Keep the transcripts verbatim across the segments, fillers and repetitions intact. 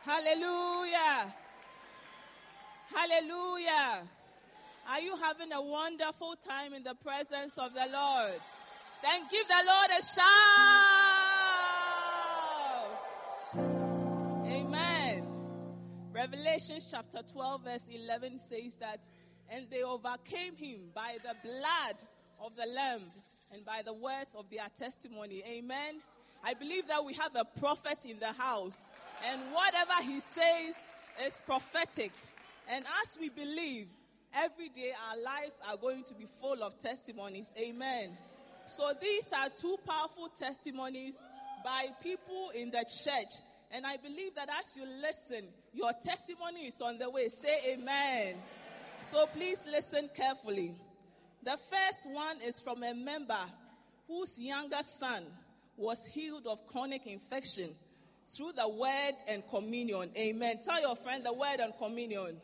Hallelujah. Hallelujah. Are you having a wonderful time in the presence of the Lord? Then give the Lord a shout. Amen. Revelation chapter twelve verse eleven says that, and they overcame him by the blood of the Lamb and by the words of their testimony. Amen. I believe that we have a prophet in the house, and whatever he says is prophetic. And as we believe, every day our lives are going to be full of testimonies. Amen. So these are two powerful testimonies by people in the church. And I believe that as you listen, your testimony is on the way. Say amen. So please listen carefully. The first one is from a member whose younger son was healed of chronic infection through the word and communion. Amen. Tell your friend the word and communion.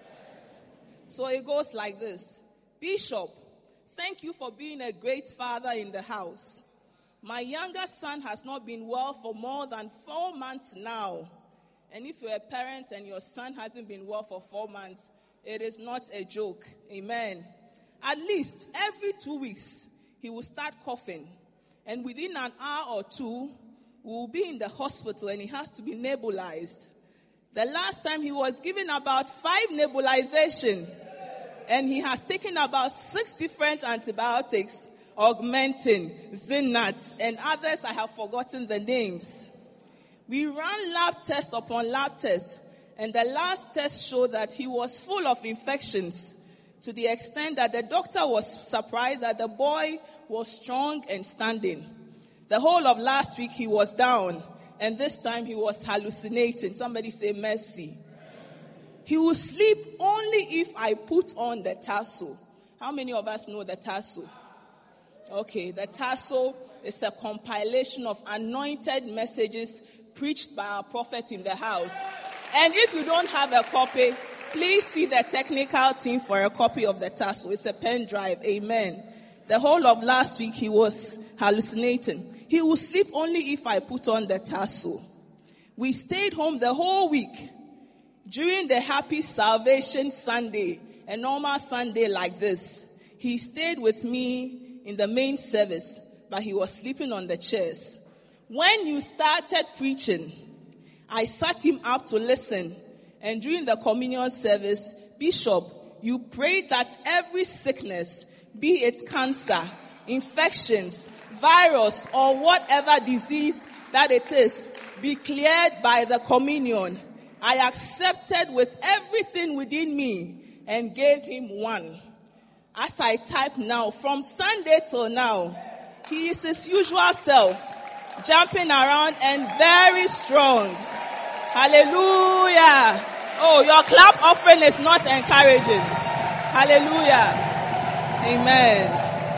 So it goes like this. Bishop, thank you for being a great father in the house. My younger son has not been well for more than four months now. And if you're a parent and your son hasn't been well for four months, it is not a joke. Amen. At least every two weeks, he will start coughing. And within an hour or two, we will be in the hospital and he has to be nebulized. The last time he was given about five nebulization, and he has taken about six different antibiotics, Augmentin, Zinat, and others I have forgotten the names. We ran lab test upon lab test, and the last test showed that he was full of infections to the extent that the doctor was surprised that the boy was strong and standing. The whole of last week he was down. And this time he was hallucinating. Somebody say mercy. He will sleep only if I put on the tassel. How many of us know the tassel? Okay, the tassel is a compilation of anointed messages preached by our prophet in the house. And if you don't have a copy, please see the technical team for a copy of the tassel. It's a pen drive. Amen. The whole of last week he was hallucinating. He will sleep only if I put on the tassel. We stayed home the whole week. During the Happy Salvation Sunday, a normal Sunday like this, he stayed with me in the main service, but he was sleeping on the chairs. When you started preaching, I sat him up to listen. And during the communion service, Bishop, you prayed that every sickness, be it cancer, infections, virus, or whatever disease that it is, be cleared by the communion. I accepted with everything within me and gave him one. As I type now, from Sunday till now, he is his usual self, jumping around and very strong. Hallelujah. Oh, your clap offering is not encouraging. Hallelujah. Amen.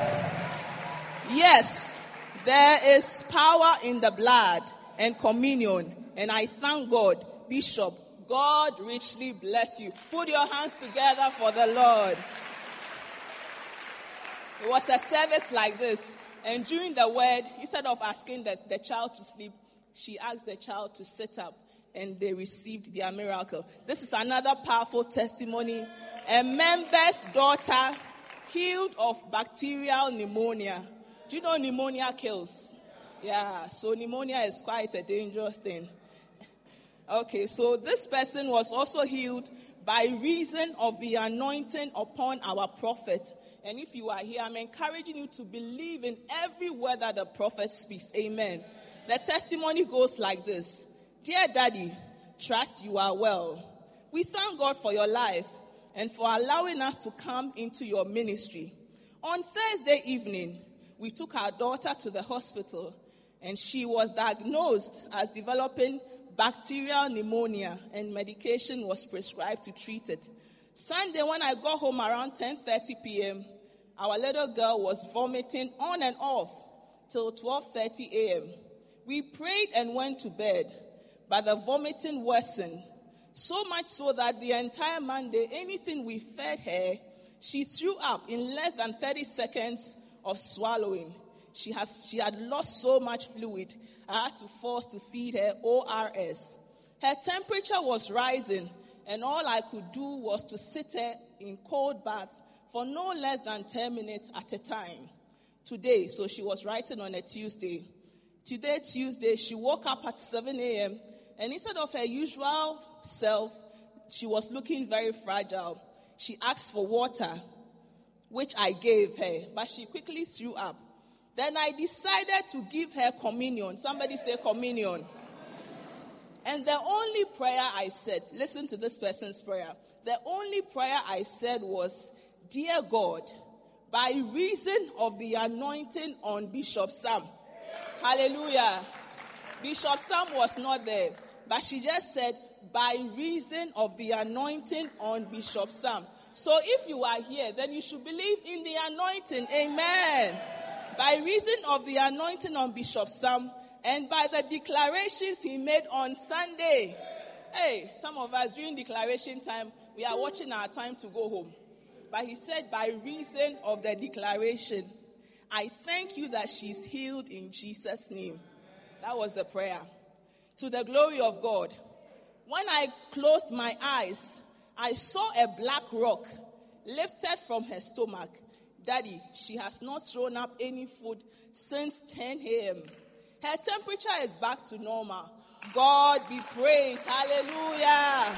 Yes, there is power in the blood and communion. And I thank God. Bishop, God richly bless you. Put your hands together for the Lord. It was a service like this. And during the word, instead of asking the, the child to sleep, she asked the child to sit up. And they received their miracle. This is another powerful testimony. A member's daughter healed of bacterial pneumonia. Do you know pneumonia kills? Yeah, so pneumonia is quite a dangerous thing. Okay, so this person was also healed by reason of the anointing upon our prophet. And if you are here, I'm encouraging you to believe in every word that the prophet speaks. Amen. The testimony goes like this. Dear Daddy, trust you are well. We thank God for your life and for allowing us to come into your ministry. On Thursday evening, we took our daughter to the hospital and she was diagnosed as developing bacterial pneumonia and medication was prescribed to treat it. Sunday, when I got home around ten thirty p.m., our little girl was vomiting on and off till twelve thirty a.m. We prayed and went to bed, but the vomiting worsened, so much so that the entire Monday, anything we fed her, she threw up in less than thirty seconds of swallowing. She has she had lost so much fluid, I had to force to feed her O R S. Her temperature was rising, and all I could do was to sit her in cold bath for no less than ten minutes at a time. Today, so she was writing on a Tuesday. Today, Tuesday, she woke up at seven a.m., and instead of her usual self, she was looking very fragile. She asked for water, which I gave her, but she quickly threw up. Then I decided to give her communion. Somebody say communion. And the only prayer I said, listen to this person's prayer. The only prayer I said was, "Dear God, by reason of the anointing on Bishop Sam." Hallelujah. Bishop Sam was not there, but she just said, "By reason of the anointing on Bishop Sam." So if you are here, then you should believe in the anointing. Amen. By reason of the anointing on Bishop Sam, and by the declarations he made on Sunday. Hey, some of us during declaration time, we are watching our time to go home. But he said, by reason of the declaration, I thank you that she's healed in Jesus' name. That was the prayer. To the glory of God. When I closed my eyes, I saw a black rock lifted from her stomach. Daddy, she has not thrown up any food since ten a.m. Her temperature is back to normal. God be praised. Hallelujah.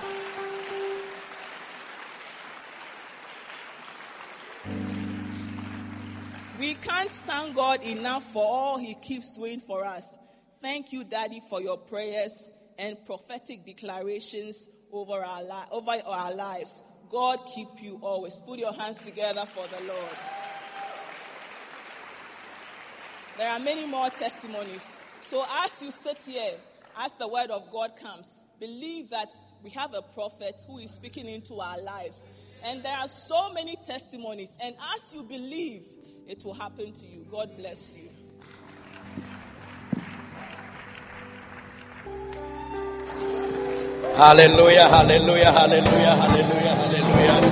We can't thank God enough for all he keeps doing for us. Thank you, Daddy, for your prayers and prophetic declarations over our, li- over our lives. God keep you always. Put your hands together for the Lord. There are many more testimonies. So as you sit here, as the word of God comes, believe that we have a prophet who is speaking into our lives. And there are so many testimonies. And as you believe, it will happen to you. God bless you. Hallelujah, hallelujah, hallelujah, hallelujah, hallelujah.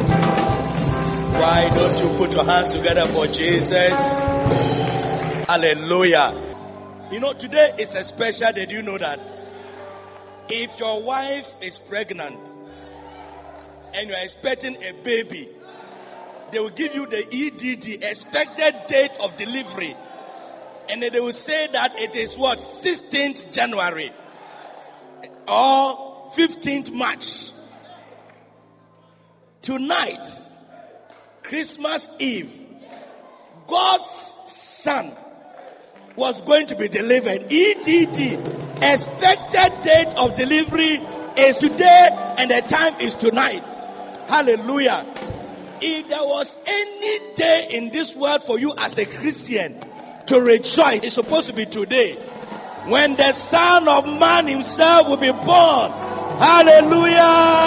Why don't you put your hands together for Jesus? Hallelujah. You know, today is a special day. Do you know that? If your wife is pregnant and you're expecting a baby, they will give you the E D D, expected date of delivery. And then they will say that it is what? sixteenth January or fifteenth March. Tonight, Christmas Eve, God's son was going to be delivered. E D D, expected date of delivery, is today and the time is tonight. Hallelujah. If there was any day in this world for you as a Christian to rejoice, it's supposed to be today, when the Son of Man himself will be born. Hallelujah.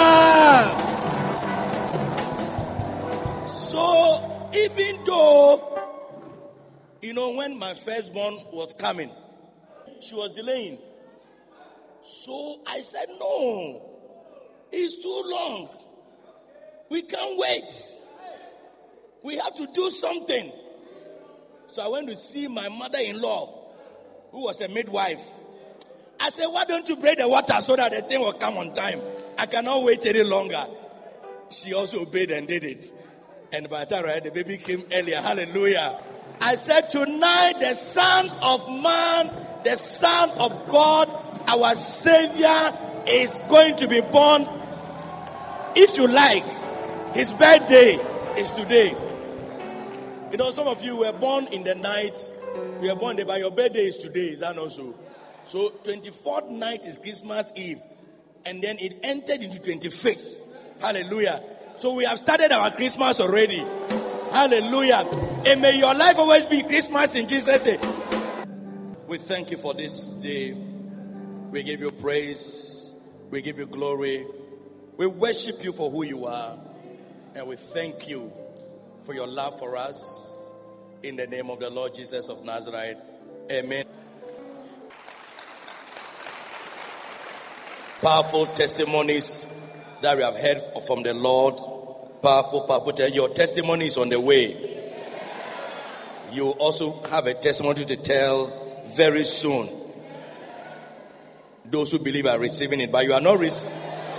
So even though, you know, when my firstborn was coming, she was delaying. So I said, no, it's too long. We can't wait. We have to do something. So I went to see my mother-in-law, who was a midwife. I said, why don't you break the water so that the thing will come on time? I cannot wait any longer. She also obeyed and did it. And by the time right, the baby came earlier. Hallelujah. I said, tonight the Son of Man, the Son of God, our Savior, is going to be born. If you like, his birthday is today. You know, some of you were born in the night. We were born there, but your birthday is today. Is that not so? So twenty-fourth night is Christmas Eve. And then it entered into twenty-fifth. Hallelujah. So we have started our Christmas already. Hallelujah. And may your life always be Christmas in Jesus' name. We thank you for this day. We give you praise. We give you glory. We worship you for who you are. And we thank you for your love for us. In the name of the Lord Jesus of Nazareth. Amen. Powerful testimonies that we have heard from the Lord. Powerful, powerful. Your testimony is on the way. You also have a testimony to tell very soon. Those who believe are receiving it, but you are not receiving.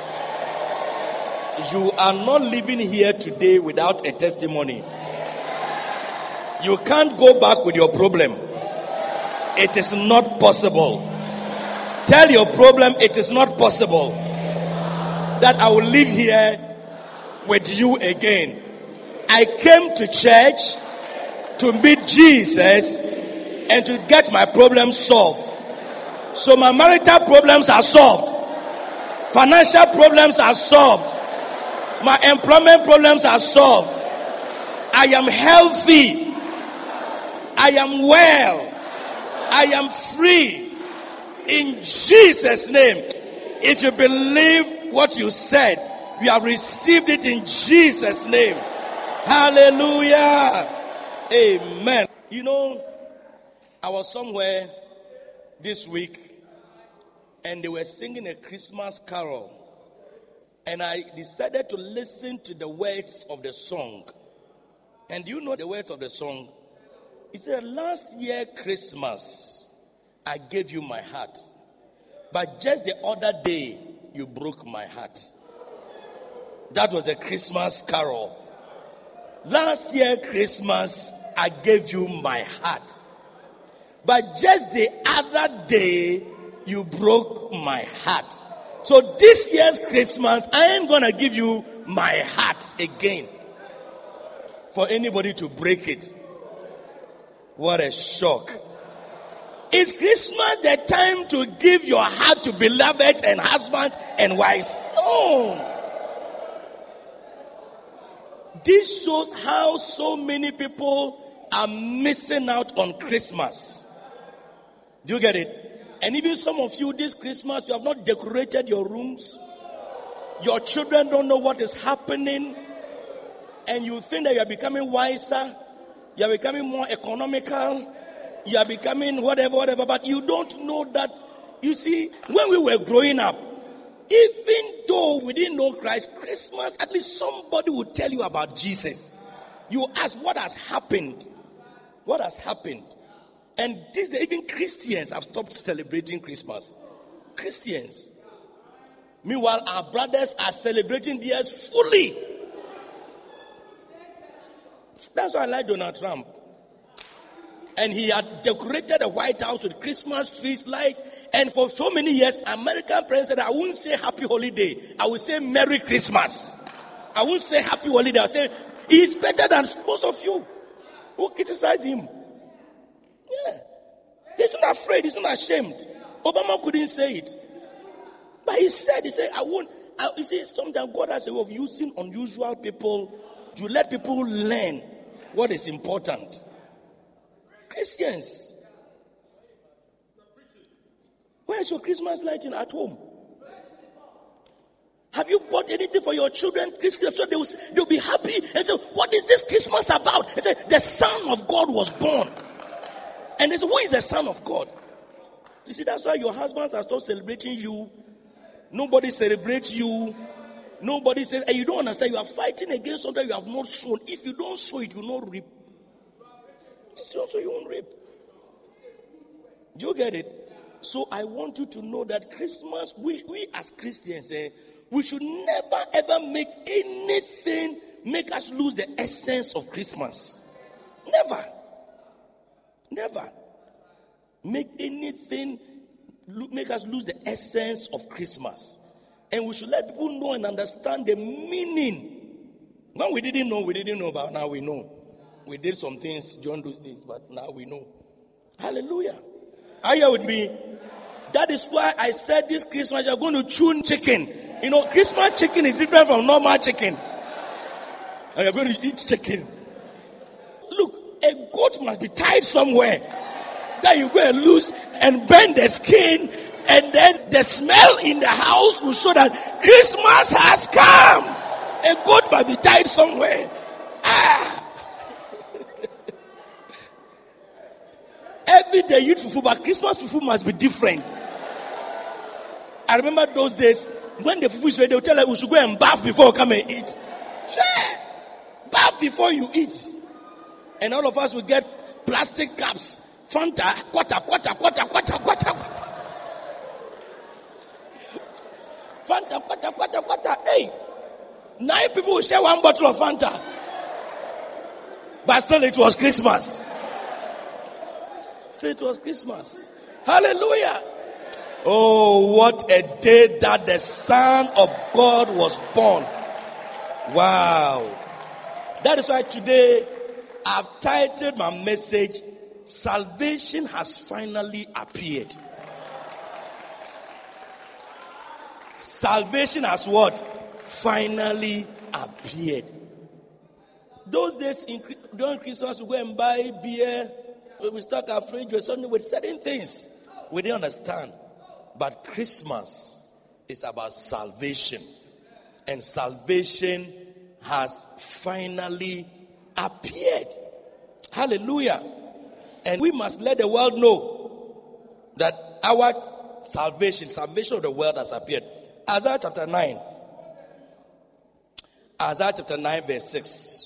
You are not living here today without a testimony. You can't go back with your problem. It is not possible. Tell your problem it is not possible that I will live here with you again. I came to church to meet Jesus and to get my problems solved. So my marital problems are solved. Financial problems are solved. My employment problems are solved. I am healthy. I am well. I am free. In Jesus' name. If you believe what you said, you have received it in Jesus' name. Hallelujah. Amen. You know, I was somewhere this week and they were singing a Christmas carol. And I decided to listen to the words of the song. And you know the words of the song? It said, last year Christmas, I gave you my heart. But just the other day, you broke my heart. That was a Christmas carol. Last year Christmas, I gave you my heart. But just the other day, you broke my heart. So this year's Christmas, I am going to give you my heart again. For anybody to break it. What a shock. Is Christmas the time to give your heart to beloveds and husbands and wives? No. This shows how so many people are missing out on Christmas. Do you get it? And even some of you this Christmas, you have not decorated your rooms. Your children don't know what is happening. And you think that you are becoming wiser. You are becoming more economical. You are becoming whatever, whatever. But you don't know that, you see, when we were growing up, even though we didn't know Christ, Christmas, at least somebody would tell you about Jesus. You ask, what has happened? What has happened? And this, even Christians have stopped celebrating Christmas. Christians. Meanwhile, our brothers are celebrating theirs fully. That's why I like Donald Trump. And he had decorated the White House with Christmas trees, light. And for so many years, American president said, I wouldn't say happy holiday. I would say Merry Christmas. I wouldn't say happy holiday. I would say, he's better than most of you who criticize him. Yeah. He's not afraid. He's not ashamed. Obama couldn't say it. But he said, he said, I won't. I, you see, sometimes God has a way of using unusual people to let people learn what is important. Christians. Where's your Christmas lighting at home? Have you bought anything for your children? Christmas, so they will, they will be happy and say, what is this Christmas about? They say, the Son of God was born. And they say, who is the Son of God? You see, that's why your husbands are still celebrating you. Nobody celebrates you. Nobody says, and you don't understand, you are fighting against something you have not sown. If you don't sow it, you will not reap. If you don't sow, you won't reap. Do you get it? So I want you to know that Christmas, we, we as Christians, eh, we should never ever make anything make us lose the essence of Christmas. Never. Never. Make anything make us lose the essence of Christmas. And we should let people know and understand the meaning. When we didn't know, we didn't know, but now we know. We did some things during those days, but now we know. Hallelujah. Are you here with me? That is why I said this Christmas you're going to tune chicken. You know, Christmas chicken is different from normal chicken. And you're going to eat chicken. Look, a goat must be tied somewhere that you go and lose and bend the skin, and then the smell in the house will show that Christmas has come. A goat must be tied somewhere. Ah. Every day you eat fufu, but Christmas fufu must be different. I remember those days when the fufu is ready, they'll tell us we should go and bath before we come and eat. Sure. Bath before you eat. And all of us will get plastic cups. Fanta, quarter, quarter, quarter, quarter, quarter, quarter. Fanta, Fanta, Fanta, Fanta. Hey, nine people will share one bottle of Fanta. But still, it was Christmas. Still, it was Christmas. Hallelujah. Oh, what a day that the Son of God was born. Wow. That is why today I've titled my message, Salvation Has Finally Appeared. Salvation has what? Finally appeared. Those days, in, during Christmas, we go and buy beer. We stock our fridge with something with certain things we didn't understand. But Christmas is about salvation. And salvation has finally appeared. Hallelujah. And we must let the world know that our salvation, salvation of the world has appeared. Isaiah chapter nine. Isaiah chapter nine verse six.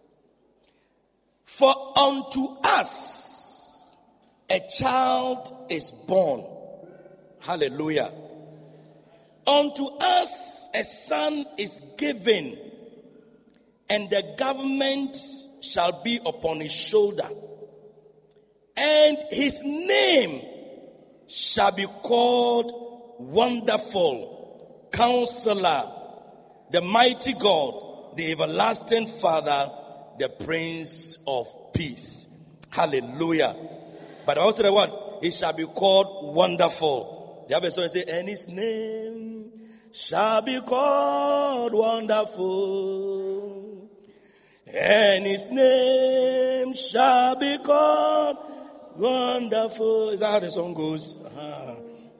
For unto us a child is born. Hallelujah. Unto us a son is given, and the government shall be upon his shoulder. And his name shall be called Wonderful, Counselor, the Mighty God, the Everlasting Father, the Prince of Peace. Hallelujah. But also the word, he shall be called Wonderful. The other song say, and his name shall be called Wonderful. And his name shall be called Wonderful. Is that how the song goes? Uh-huh.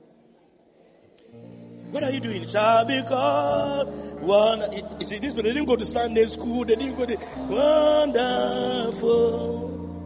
What are you doing? Shall be called one. You see, this, but they didn't go to Sunday school. They didn't go to Wonderful.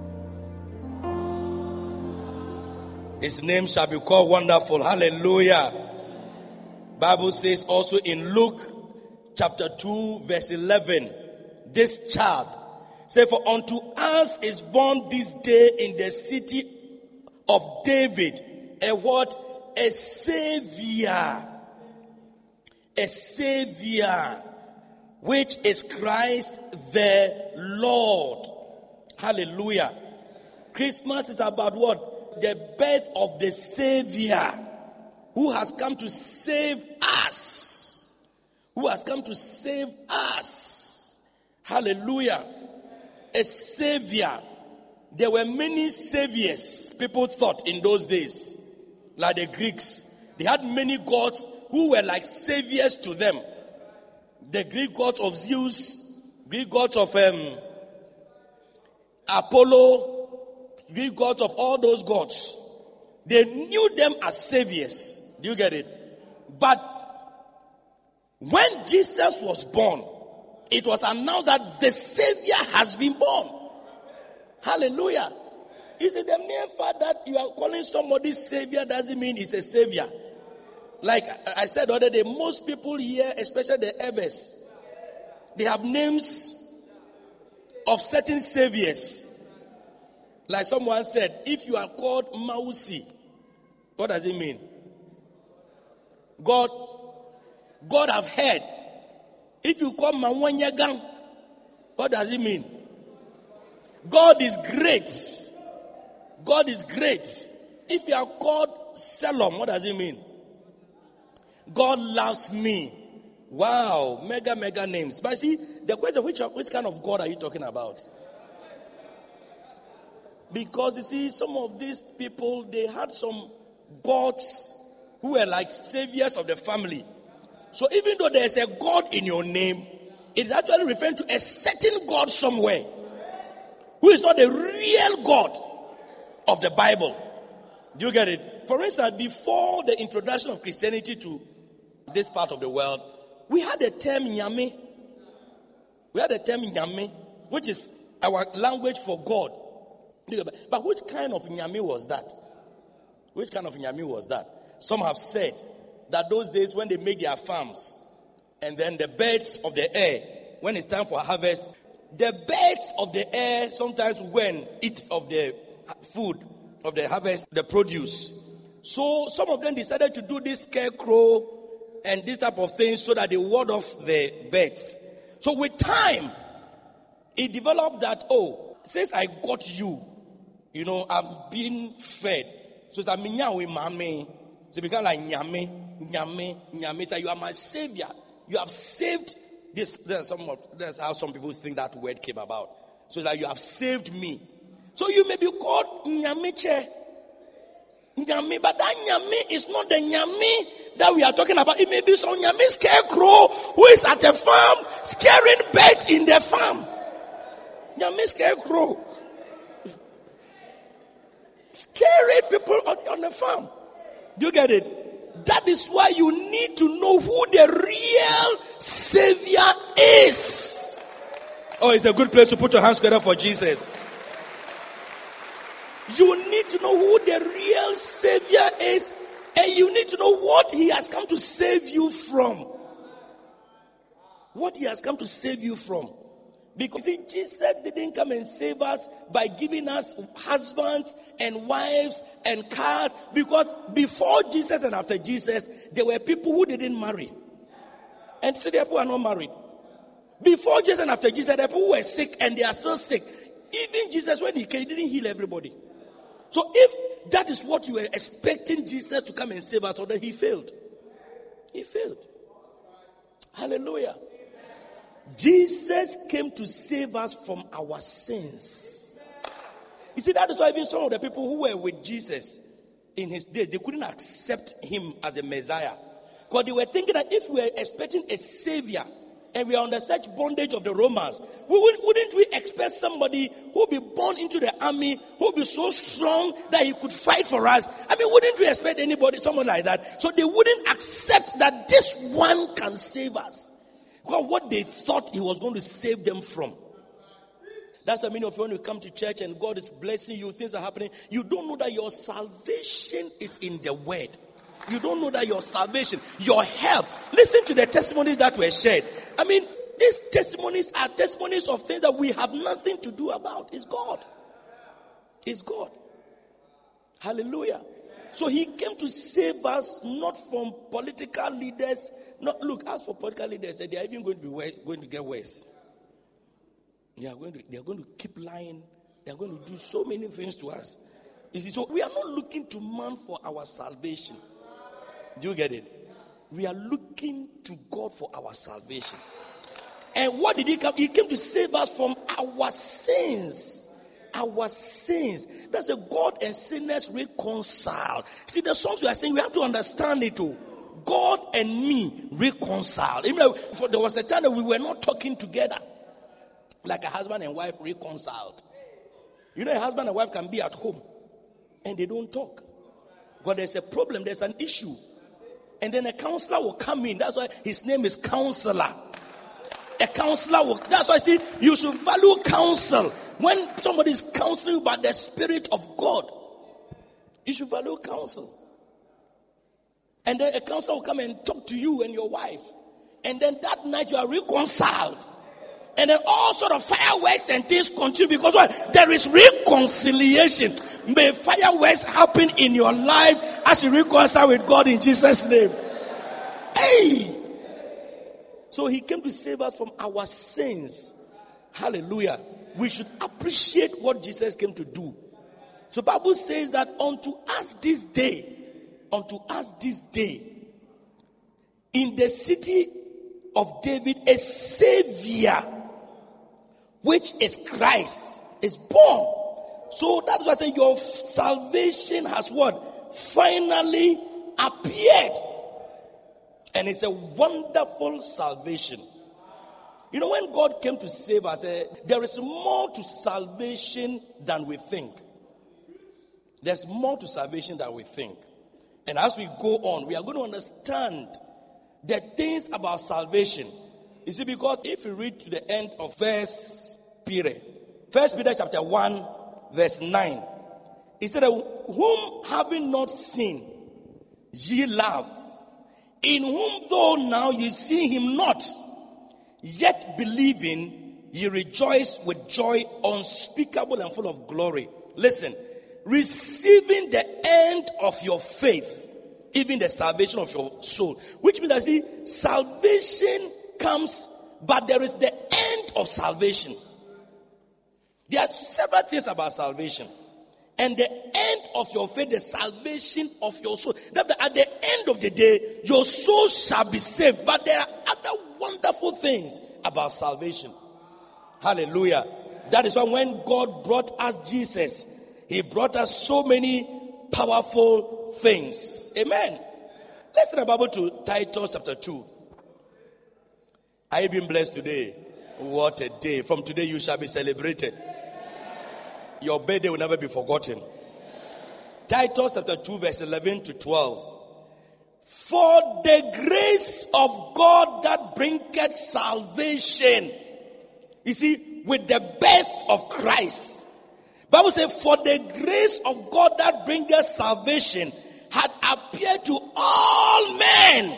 His name shall be called Wonderful. Hallelujah. Bible says also in Luke chapter two verse eleven, this child, say, for unto us is born this day in the city of David a what? A Savior. A Savior, which is Christ the Lord. Hallelujah. Christmas is about what? The birth of the Savior, who has come to save us. Who has come to save us. Hallelujah. A Savior. There were many saviors, people thought, in those days. Like the Greeks. They had many gods who were like saviors to them. The Greek gods of Zeus, Greek gods of um, Apollo, Greek gods of all those gods. They knew them as saviors. Do you get it? But when Jesus was born, it was announced that the Savior has been born. Hallelujah. Is it the mere fact that you are calling somebody Savior doesn't mean he's a Savior? Like I said the other day, most people here, especially the Evers, they have names of certain saviors. Like someone said, if you are called Mausi, what does it mean? God, God have heard. If you call Mawanyagang, what does it mean? God is great. God is great. If you are called Selom, what does it mean? God loves me. Wow, mega, mega names. But see, the question, which, which kind of God are you talking about? Because you see, some of these people, they had some gods who were like saviors of the family. So even though there's a God in your name, it is actually referring to a certain God somewhere who is not the real God of the Bible. Do you get it? For instance, before the introduction of Christianity to this part of the world, we had the term Nyame. We had the term Nyame, which is our language for God. But which kind of Nyame was that? Which kind of Nyame was that? Some have said that those days when they make their farms, and then the birds of the air, when it's time for harvest, the birds of the air sometimes when eat of the food of the harvest, the produce. So some of them decided to do this scarecrow and this type of thing so that they ward off the birds. So with time, it developed that, oh, since I got you, you know, I'm being fed. So it's a minyawe mame. So it became like nyame, nyame, nyame. So you are my savior. You have saved this. There's some of, that's how some people think that word came about. So that you have saved me. So you may be called nyameche. Nyame, but that nyame is not the nyame that we are talking about. It may be some nyame scarecrow who is at a farm scaring birds in the farm. Nyame scarecrow. Scaring people on, on the farm. Do you get it? That is why you need to know who the real Savior is. Oh, it's a good place to put your hands together for Jesus. You need to know who the real Savior is, and you need to know what He has come to save you from. What He has come to save you from. Because see, Jesus didn't come and save us by giving us husbands and wives and cars. Because before Jesus and after Jesus, there were people who didn't marry. And so therefore are not married. Before Jesus and after Jesus, there were people who were sick and they are still sick. Even Jesus, when He came, He didn't heal everybody. So if that is what you were expecting Jesus to come and save us, then He failed. He failed. Hallelujah. Jesus came to save us from our sins. You see, that is why even some of the people who were with Jesus in His days, they couldn't accept Him as a Messiah. Because they were thinking that if we were expecting a Savior and we are under such bondage of the Romans, we would, wouldn't we expect somebody who would be born into the army, who would be so strong that he could fight for us? I mean, wouldn't we expect anybody, someone like that? So they wouldn't accept that this one can save us. Because what they thought He was going to save them from. That's why many of you, when you come to church and God is blessing you, things are happening, you don't know that your salvation is in the Word. You don't know that your salvation, your help. Listen to the testimonies that were shared. I mean, these testimonies are testimonies of things that we have nothing to do about. It's God. It's God. Hallelujah. So He came to save us not from political leaders. Not look, as for political leaders, they are even going to be worse, going to get worse. They are going to they are going to keep lying. They are going to do so many things to us. You see, so we are not looking to man for our salvation. Do you get it? We are looking to God for our salvation. And what did He come? He came to save us from our sins. Our sins. That's a God and sinners reconciled. See, the songs we are saying, we have to understand it too. God and me reconciled. Even though there was a time that we were not talking together, like a husband and wife reconciled. You know, a husband and wife can be at home and they don't talk. But there's a problem, there's an issue. And then a counselor will come in. That's why his name is Counselor. A counselor will, that's why I say you should value counsel. When somebody is counseling you by the Spirit of God, you should value counsel. And then a counselor will come and talk to you and your wife. And then that night you are reconciled. And then all sort of fireworks and things continue because what? There is reconciliation. May fireworks happen in your life as you reconcile with God in Jesus' name. Hey! So He came to save us from our sins. Hallelujah. We should appreciate what Jesus came to do. So the Bible says that unto us this day, unto us this day, in the city of David, a Savior, which is Christ, is born. So that's why I say your salvation has what? Finally appeared. And it's a wonderful salvation. You know, when God came to save us, uh, there is more to salvation than we think. There's more to salvation than we think. And as we go on, we are going to understand the things about salvation. You see, because if you read to the end of First Peter, First Peter chapter one, verse nine, he said, whom having not seen, ye love, in whom though now ye see him not, yet believing, ye rejoice with joy unspeakable and full of glory. Listen, receiving the end of your faith, even the salvation of your soul. Which means that, see, salvation comes, but there is the end of salvation. There are several things about salvation. And the end of your faith, the salvation of your soul. That at the end of the day, your soul shall be saved. But there are other wonderful things about salvation. Hallelujah. That is why when God brought us Jesus, He brought us so many powerful things. Amen. Let's turn the Bible to Titus chapter two. Are you being blessed today? What a day. From today you shall be celebrated. Your birthday will never be forgotten. Titus chapter two verse eleven to twelve. For the grace of God that bringeth salvation. You see, with the birth of Christ. Bible says, for the grace of God that bringeth salvation had appeared to all men.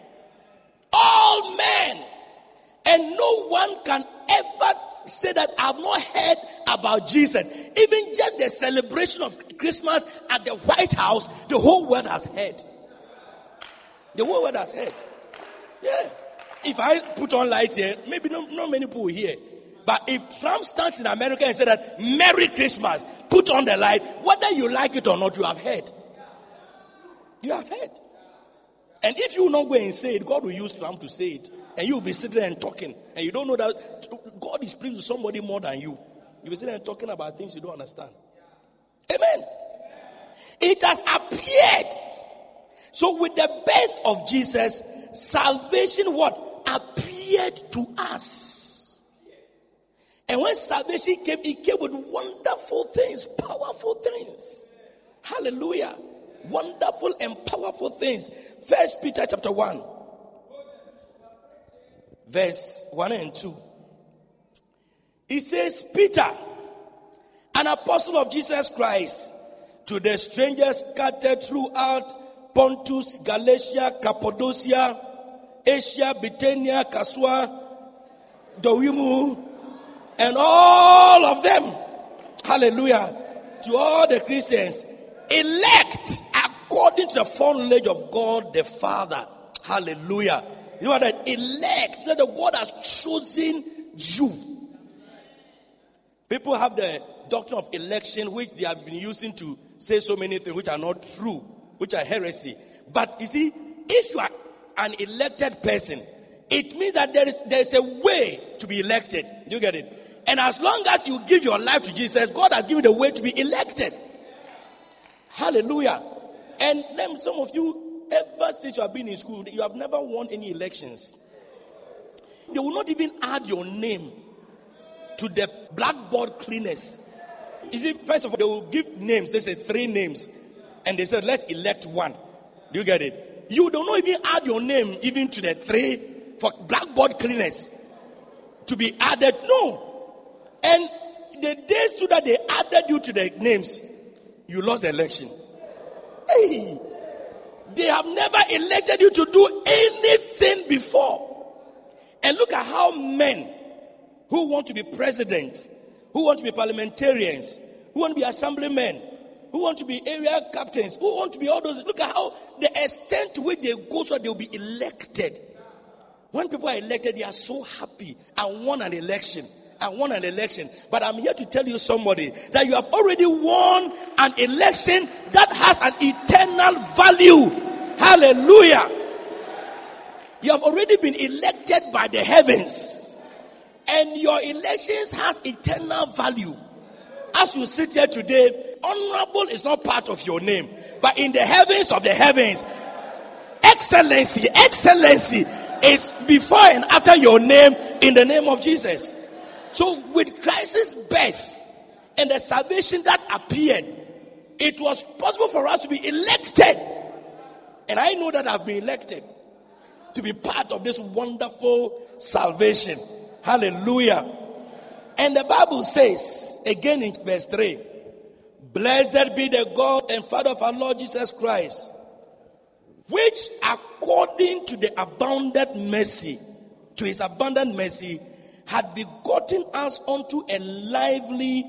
All men. And no one can ever say that I've not heard about Jesus. Even just the celebration of Christmas at the White House, the whole world has heard. The whole world has heard. Yeah. If I put on light here, maybe not, not many people will hear. But if Trump stands in America and says that, Merry Christmas, put on the light, whether you like it or not, you have heard. You have heard. And if you not go and say it, God will use Trump to say it. And you will be sitting there and talking. And you don't know that God is pleased with somebody more than you. You'll be sitting there and talking about things you don't understand. Amen. It has appeared. So with the birth of Jesus, salvation what? Appeared to us. And when salvation came, it came with wonderful things, powerful things. Hallelujah. Wonderful and powerful things. First Peter chapter one. Verse one and two. He says, Peter, an apostle of Jesus Christ, to the strangers scattered throughout Pontus, Galatia, Cappadocia, Asia, Bithynia, Casua, Dowimu, and all of them. Hallelujah. To all the Christians, elect according to the foreknowledge of God the Father. Hallelujah. You know that elect, that the God has chosen you. People have the doctrine of election, which they have been using to say so many things which are not true, which are heresy. But you see, if you are an elected person, it means that there is there is a way to be elected. You get it? And as long as you give your life to Jesus, God has given the way to be elected. Hallelujah. And then some of you, ever since you have been in school, you have never won any elections. They will not even add your name to the blackboard cleaners. You see, first of all, they will give names. They say three names. And they said, let's elect one. Do you get it? You do not even add your name even to the three for blackboard cleaners to be added. No. And the days to that they added you to the names, you lost the election. Hey, they have never elected you to do anything before. And look at how men who want to be presidents, who want to be parliamentarians, who want to be assemblymen, who want to be area captains, who want to be all those, look at how the extent to which they go so they will be elected. When people are elected, they are so happy. I won an election. I won an election. But I'm here to tell you somebody that you have already won an election that has an eternal value. Hallelujah. You have already been elected by the heavens. And your elections has eternal value. As you sit here today, honorable is not part of your name. But in the heavens of the heavens, excellency, excellency is before and after your name in the name of Jesus. So with Christ's birth and the salvation that appeared, it was possible for us to be elected. And I know that I've been elected to be part of this wonderful salvation. Hallelujah. And the Bible says, again in verse three, blessed be the God and Father of our Lord Jesus Christ, which according to the abundant mercy, to his abundant mercy, had begotten us unto a lively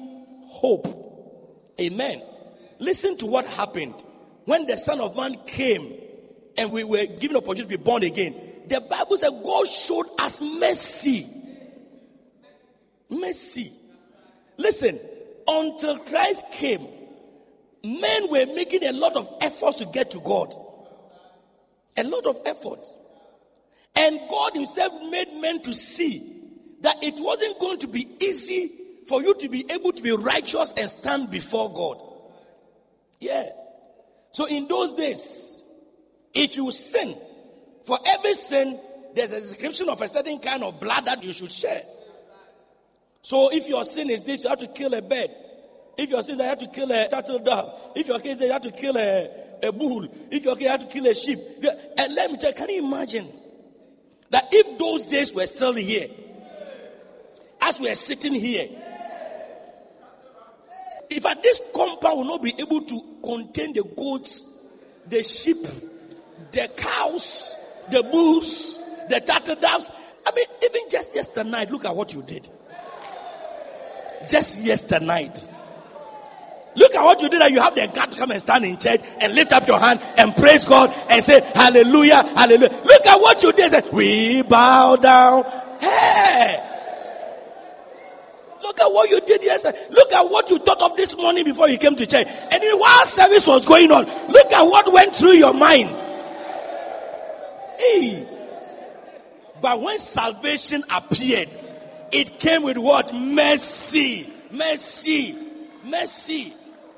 hope. Amen. Listen to what happened. When the Son of Man came, and we were given opportunity to be born again, the Bible said God showed us mercy. Mercy. Listen, until Christ came, men were making a lot of efforts to get to God. A lot of effort. And God himself made men to see that it wasn't going to be easy for you to be able to be righteous and stand before God. Yeah. So in those days, if you sin, for every sin, there's a description of a certain kind of blood that you should share. So if your sin is this, you have to kill a bird. If your sin is you have to kill a turtle dove. If your case is you have to kill a, a bull. If your case you have to kill a sheep. And let me tell you, can you imagine that if those days were still here, as we are sitting here, if at this compound will not be able to contain the goats, the sheep, the cows, the bulls, the turtle doves. I mean, even just yesterday night, look at what you did. Just yesterday night. Look at what you did, that you have the gut to come and stand in church and lift up your hand and praise God and say, hallelujah, hallelujah. Look at what you did. Say, we bow down. Hey! Look at what you did yesterday. Look at what you thought of this morning before you came to church. And then while service was going on, look at what went through your mind. Hey. But when salvation appeared, it came with what? Mercy. Mercy. Mercy.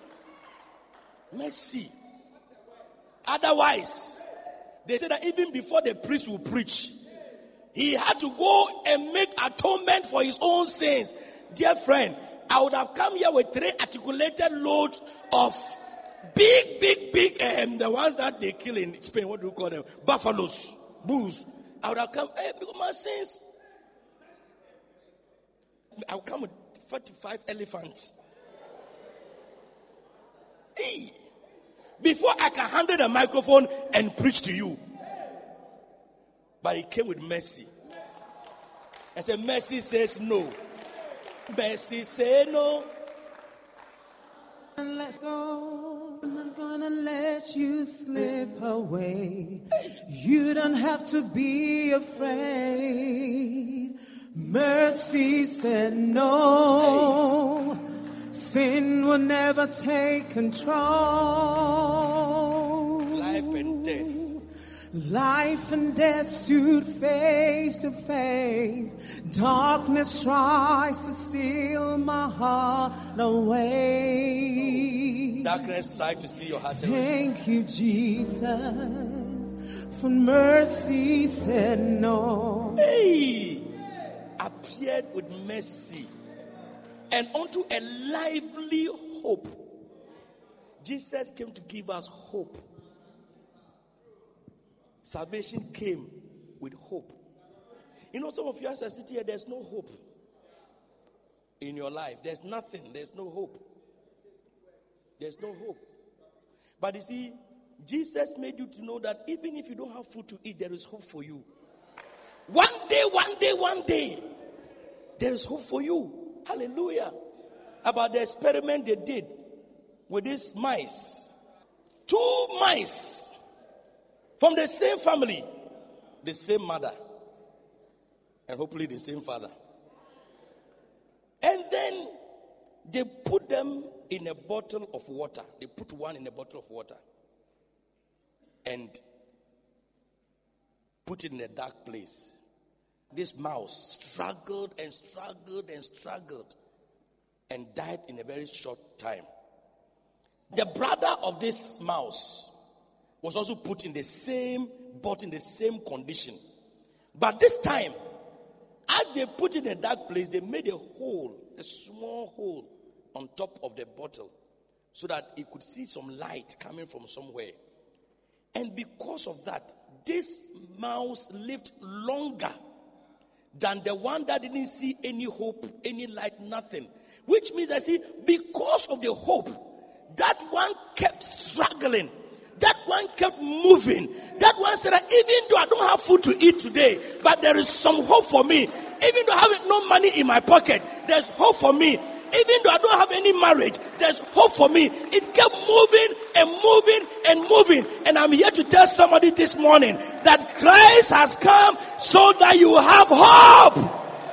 Mercy. Otherwise, they said that even before the priest will preach, he had to go and make atonement for his own sins. Dear friend, I would have come here with three articulated loads of big, big, big, um, the ones that they kill in Spain, what do you call them? Buffaloes, bulls. I would have come, hey, because my sins. I would come with forty-five elephants. Hey, before I can handle the microphone and preach to you. But he came with mercy. I said, mercy says no. Mercy say no. And let's go. I'm not gonna let you slip away. You don't have to be afraid. Mercy said no. Sin will never take control. Life and death. Life and death stood face to face. Darkness tries to steal my heart away. Darkness tried to steal your heart away. Thank you, Jesus, for mercy said no. Hey! Appeared with mercy and unto a lively hope. Jesus came to give us hope. Salvation came with hope. You know, some of you as I sit here, there's no hope in your life. There's nothing. There's no hope. There's no hope. But you see, Jesus made you to know that even if you don't have food to eat, there is hope for you. One day, one day, one day, there is hope for you. Hallelujah. About the experiment they did with these mice. Two mice from the same family, the same mother, and hopefully the same father. And then they put them in a bottle of water. They put one in a bottle of water and put it in a dark place. This mouse struggled and struggled and struggled and died in a very short time. The brother of this mouse was also put in the same bottle, in the same condition. But this time, as they put it in a dark place, they made a hole, a small hole on top of the bottle so that it could see some light coming from somewhere. And because of that, this mouse lived longer than the one that didn't see any hope, any light, nothing. Which means, I see, because of the hope, that one kept struggling. That one kept moving. That one said that even though I don't have food to eat today, but there is some hope for me. Even though I have no money in my pocket, there's hope for me. even though I don't have any marriage, there's hope for me. It kept moving and moving and moving. And I'm here to tell somebody this morning that Christ has come so that you have hope.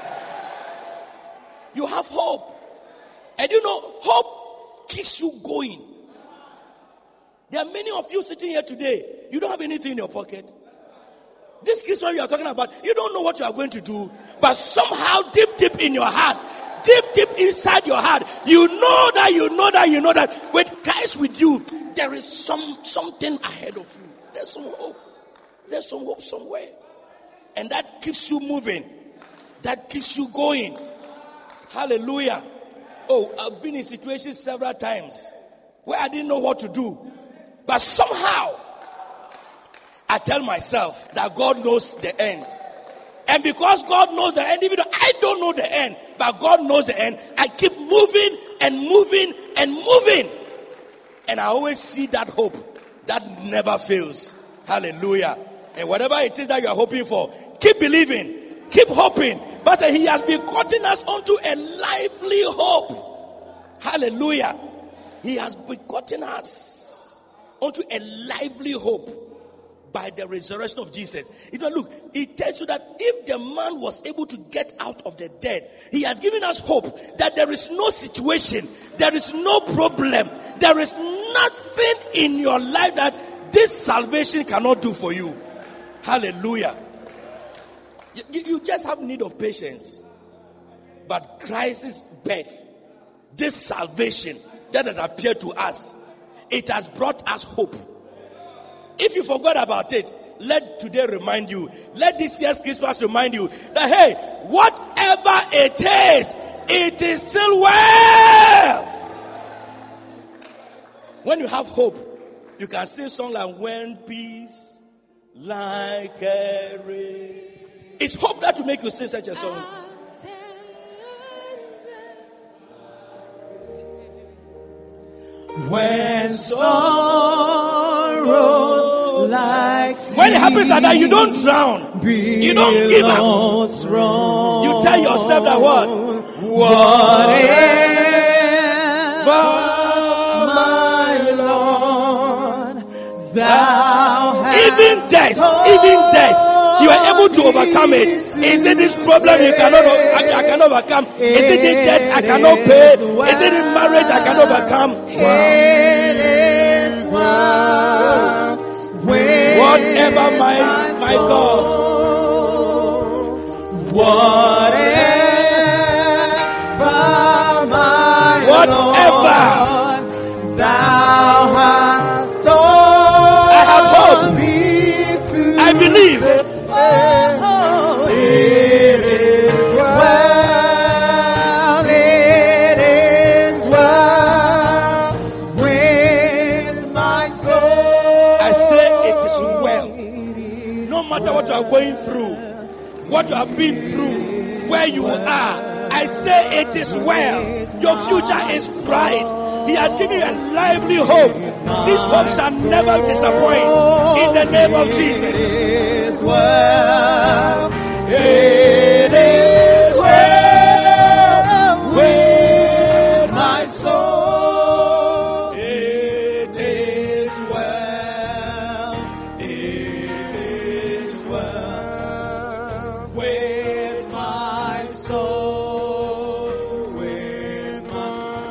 You have hope. And you know, hope keeps you going. There are many of you sitting here today. You don't have anything in your pocket. This Christmas we are talking about, you don't know what you are going to do. But somehow, deep, deep in your heart, deep, deep inside your heart, you know that, you know that, you know that with Christ with you, there is some something ahead of you. There's some hope. There's some hope somewhere. And that keeps you moving. That keeps you going. Hallelujah. Oh, I've been in situations several times where I didn't know what to do. But somehow, I tell myself that God knows the end. And because God knows the end, even though I don't know the end, but God knows the end, I keep moving and moving and moving. And I always see that hope that never fails. Hallelujah. And whatever it is that you are hoping for, keep believing, keep hoping. But he has been cutting us onto a lively hope. Hallelujah. He has been cutting us onto a lively hope by the resurrection of Jesus. You know, look, it tells you that if the man was able to get out of the dead, he has given us hope that there is no situation, there is no problem, there is nothing in your life that this salvation cannot do for you. Hallelujah. You, you just have need of patience. But Christ's birth, this salvation that has appeared to us, it has brought us hope. If you forgot about it, let today remind you. Let this year's Christmas remind you that, hey, whatever it is, it is still well. When you have hope, you can sing a song like "When Peace Like a Rain." It's hope that will make you sing such a song. When sorrow like when it happens like that, you don't drown. You don't give up. You tell yourself that what? Whatever, my Lord, thou hast even death, even death, you are able to overcome it. Is it this problem you cannot, I, I can overcome? Is it the debt I cannot pay? Is it in marriage I can overcome? Wow. Whatever, my my God. Whatever, my whatever, Lord, thou hast done. I have hope. I believe. It is well, it is well with my soul. I say it is well. No matter what you are going through, what you have been through, where you are, I say it is well. Your future is bright. He has given you a lively hope. This hope shall never disappoint. In the name of Jesus. It is well. It is well with my soul. It is well. It is well with my soul. With my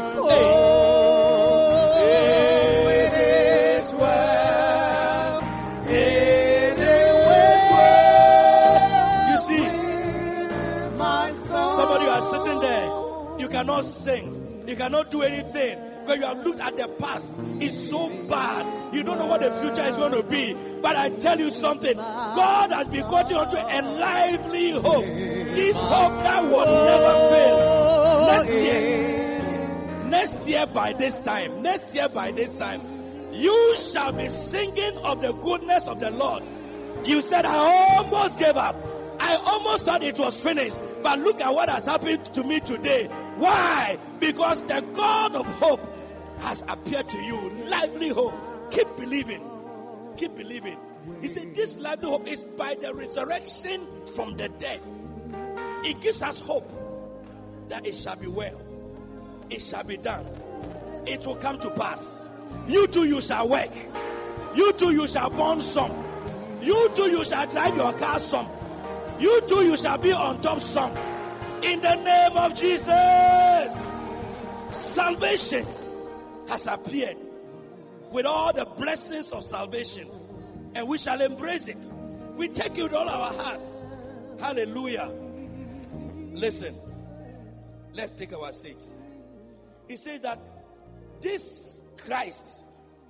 soul. It is well. It is well. You see, My soul. somebody you are sitting there, you cannot sing, you cannot do anything. When you have looked at the past, it's so bad. You don't know what the future is going to be. But I tell you something, God has been cutting onto a lively hope. This hope that will never fail. Next year, next year by this time, next year by this time, you shall be singing of the goodness of the Lord. You said, I almost gave up. I almost thought it was finished. But look at what has happened to me today. Why? Because the God of hope has appeared to you. Lively hope. Keep believing. Keep believing. He said this lively hope is by the resurrection from the dead. It gives us hope that it shall be well. it shall be done. It will come to pass. You too, you shall work. You too, you shall born some. You too, you shall drive your car some. You too, you shall be on top some. In the name of Jesus. Salvation has appeared with all the blessings of salvation, and we shall embrace it. We take it with all our hearts. Hallelujah. Listen, let's take our seats. He says that this Christ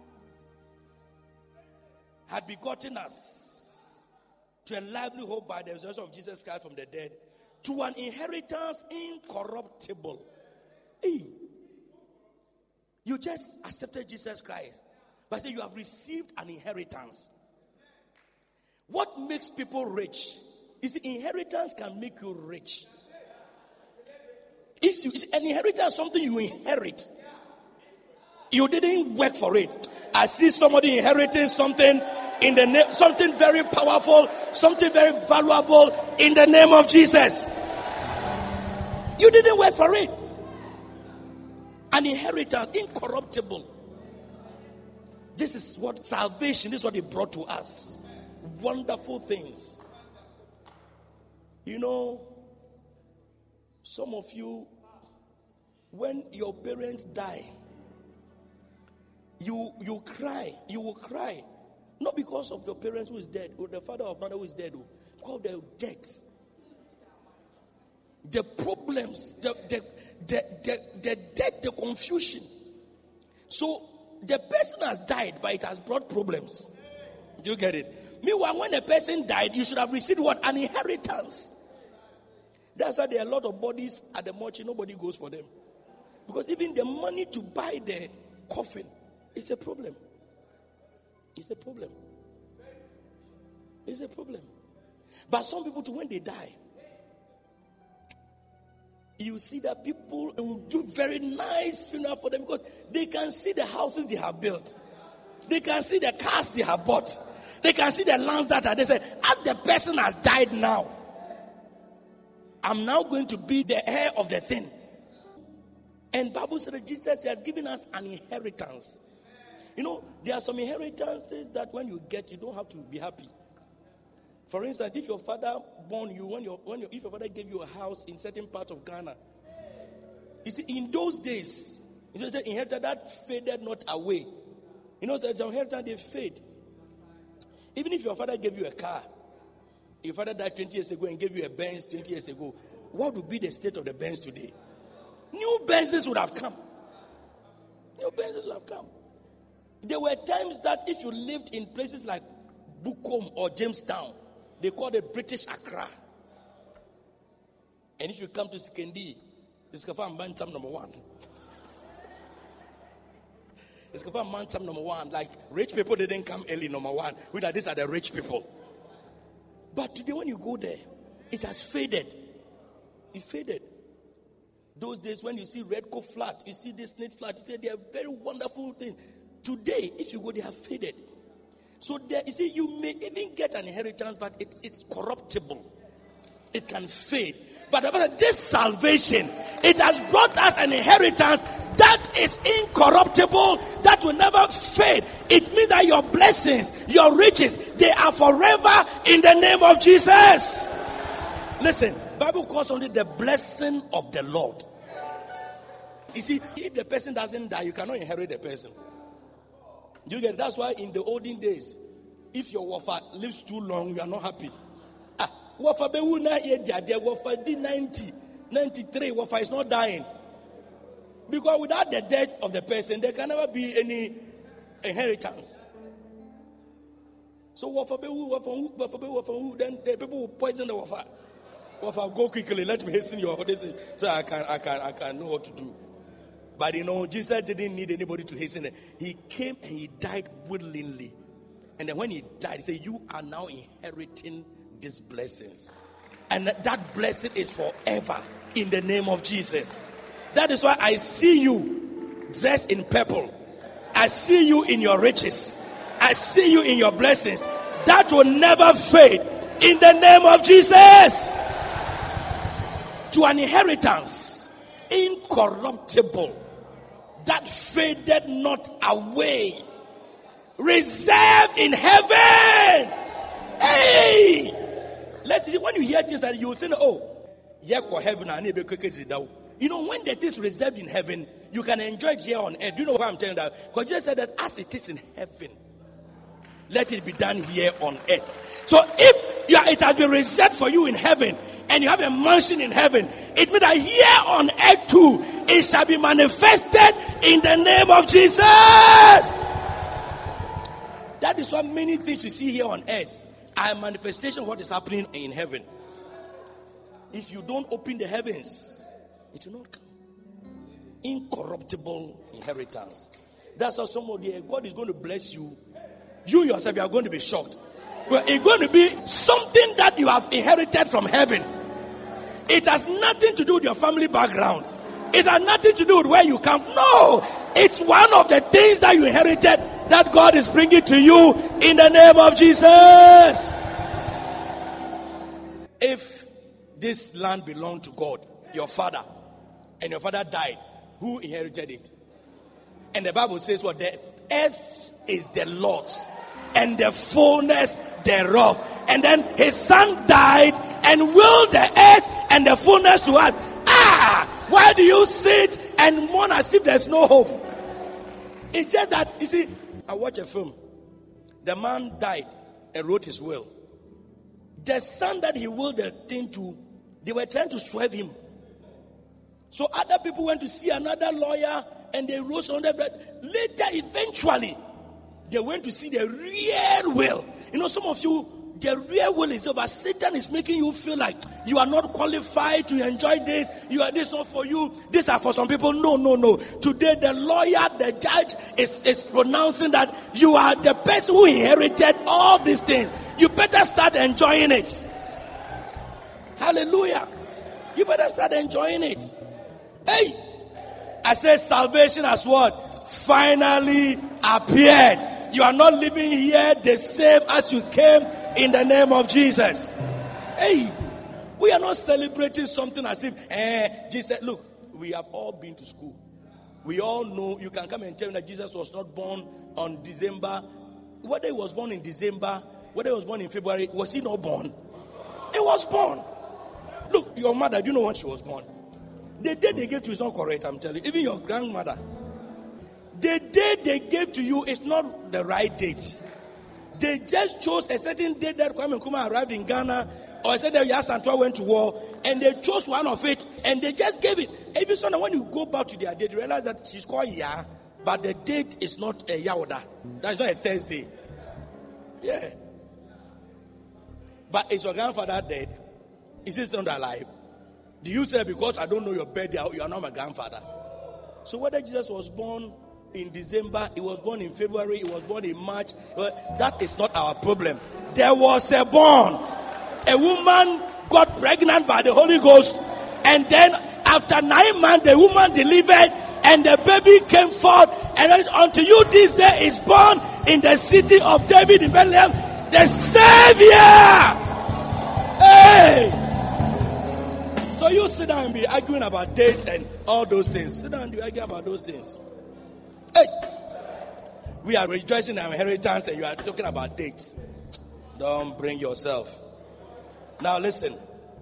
had begotten us to a lively hope by the resurrection of Jesus Christ from the dead, to an inheritance incorruptible. Hey. You just accepted Jesus Christ, but say you have received an inheritance. What makes people rich is the inheritance can make you rich. If you, an inheritance, something you inherit. You didn't work for it. I see somebody inheriting something in the name, something very powerful, something very valuable in the name of Jesus. You didn't work for it. An inheritance, incorruptible. This is what salvation, this is what it brought to us. Wonderful things. You know, some of you, when your parents die, you you cry, you will cry. Not because of your parents who is dead, or the father or mother who is dead, because of their death. The problems, the the, the, the, the death, the confusion. So the person has died, but it has brought problems. Do you get it? Meanwhile, when a person died, you should have received what? An inheritance. That's why there are a lot of bodies at the mortuary, nobody goes for them. Because even the money to buy the coffin is a problem. It's a problem. It's a problem. But some people too, when they die, you see that people will do very nice funeral for them because they can see the houses they have built. They can see the cars they have bought. They can see the lands that are. They say, as the person has died now, I'm now going to be the heir of the thing. And Bible said that Jesus has given us an inheritance. You know, there are some inheritances that when you get, you don't have to be happy. For instance, if your father born you, when your when your, if your father gave you a house in certain parts of Ghana, you see, in those days, you know, the inheritance that faded not away. You know, the inheritance they fade. Even if your father gave you a car, your father died twenty years ago and gave you a Benz twenty years ago, what would be the state of the Benz today? New Benzes would have come. New Benzes would have come. There were times that if you lived in places like Bukom or Jamestown, they called it British Accra. And if you come to Sikendi, it's Kafa Mantam number one. It's Kafa Mantam number one. Like rich people didn't come early number one. We that these are the rich people. But today when you go there, it has faded. It faded. Those days when you see Redco flat, you see this Snake flat, you say they are very wonderful things. Today, if you go, they have faded. So there, you see, you may even get an inheritance, but it, it's corruptible. It can fade. But about this salvation, it has brought us an inheritance that is incorruptible, that will never fade. It means that your blessings, your riches, they are forever in the name of Jesus. Listen, Bible calls on it the blessing of the Lord. You see, if the person doesn't die, you cannot inherit the person. Do you get it? That's why in the olden days, if your wafa lives too long, you are not happy. Ah, wafa be na ye dia wafa di ninety, ninety-three, wafa is not dying. Because without the death of the person, there can never be any inheritance. So wafa be wafa wafa be wafa then the people will poison the wafa. Wafa, go quickly, let me hasten your this so I can I can I can know what to do. But you know, Jesus didn't need anybody to hasten it. He came and he died willingly. And then when he died, he said, you are now inheriting these blessings. And that blessing is forever in the name of Jesus. That is why I see you dressed in purple. I see you in your riches. I see you in your blessings. That will never fade in the name of Jesus. To an inheritance incorruptible, that faded not away, reserved in heaven. Hey! Let's see, when you hear things that you think, oh, yeah, heaven, you know, when that is reserved in heaven, you can enjoy it here on earth. Do you know why I'm telling you that? Because Jesus said that as it is in heaven, let it be done here on earth. So if you are, it has been reserved for you in heaven, and you have a mansion in heaven, it means that here on earth too, it shall be manifested in the name of Jesus. That is why many things you see here on earth are a manifestation of what is happening in heaven. If you don't open the heavens, it will not come. Incorruptible inheritance. That's how somebody, God is going to bless you. You yourself, you are going to be shocked. Well, it's going to be something that you have inherited from heaven. It has nothing to do with your family background. It has nothing to do with where you come. No, it's one of the things that you inherited that God is bringing to you in the name of Jesus. If this land belonged to God, your father, and your father died, who inherited it? And the Bible says what? The earth is the Lord's and the fullness thereof. And then his son died and willed the earth and the fullness to us. Ah! Why do you sit and mourn as if there's no hope? It's just that, you see, I watch a film. The man died and wrote his will. The son that he willed the thing to, they were trying to swerve him. So other people went to see another lawyer and they rose on their bread. Later, eventually, they went to see the real will. You know, some of you, the real will is over. Satan is making you feel like you are not qualified to enjoy this. You are this not for you. These are for some people. No, no, no. Today, the lawyer, the judge is, is pronouncing that you are the person who inherited all these things. You better start enjoying it. Hallelujah. You better start enjoying it. Hey, I said salvation has what? Finally appeared. You are not living here the same as you came in the name of Jesus. Hey, we are not celebrating something as if, eh, Jesus, look, we have all been to school. We all know, you can come and tell me that Jesus was not born on December. Whether he was born in December, whether he was born in February, was he not born? He was born. Look, your mother, do you know when she was born? The day they gave to you is not correct, I'm telling you. Even your grandmother. The day they gave to you is not the right date. They just chose a certain date that Kwame Nkrumah arrived in Ghana, or I said that Yasantua went to war, and they chose one of it, and they just gave it. Every Sunday when you go back to their date, you realize that she's called Ya, but the date is not a Yaoda. That's not a Thursday. Yeah. But is your grandfather dead? Is he still alive? Do you say because I don't know your birthday, you are not my grandfather? So whether Jesus was born in December, he was born in February, he was born in March, that is not our problem. There was a born. A woman got pregnant by the Holy Ghost, and then after nine months, the woman delivered, and the baby came forth, and then unto you this day is born in the city of David in Bethlehem, the Savior. Hey! So you sit down and be arguing about dates and all those things. Sit down and be arguing about those things. Hey! We are rejoicing in our inheritance and you are talking about dates. Don't bring yourself. Now listen.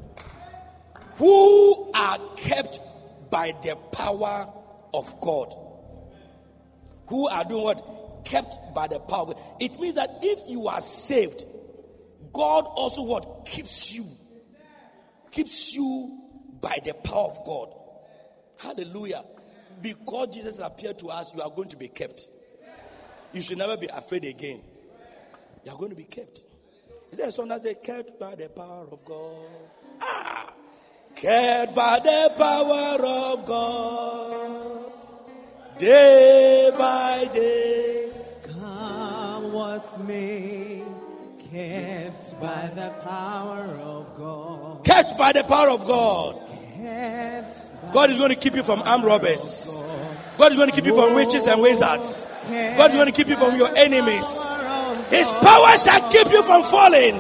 Who are kept by the power of God? Who are doing what? Kept by the power of God. It means that if you are saved, God also what? Keeps you. Keeps you by the power of God. Hallelujah. Because Jesus appeared to us, you are going to be kept. You should never be afraid again. You are going to be kept. Is there a song that says, kept by the power of God? Ah! Kept by the power of God. Day by day. Come what's me. Kept by the power of God. Kept by the power of God. Kept God is going to keep you from armed robbers. God is going to keep you from witches and wizards. God is going to keep you from your enemies. His power shall keep you from falling.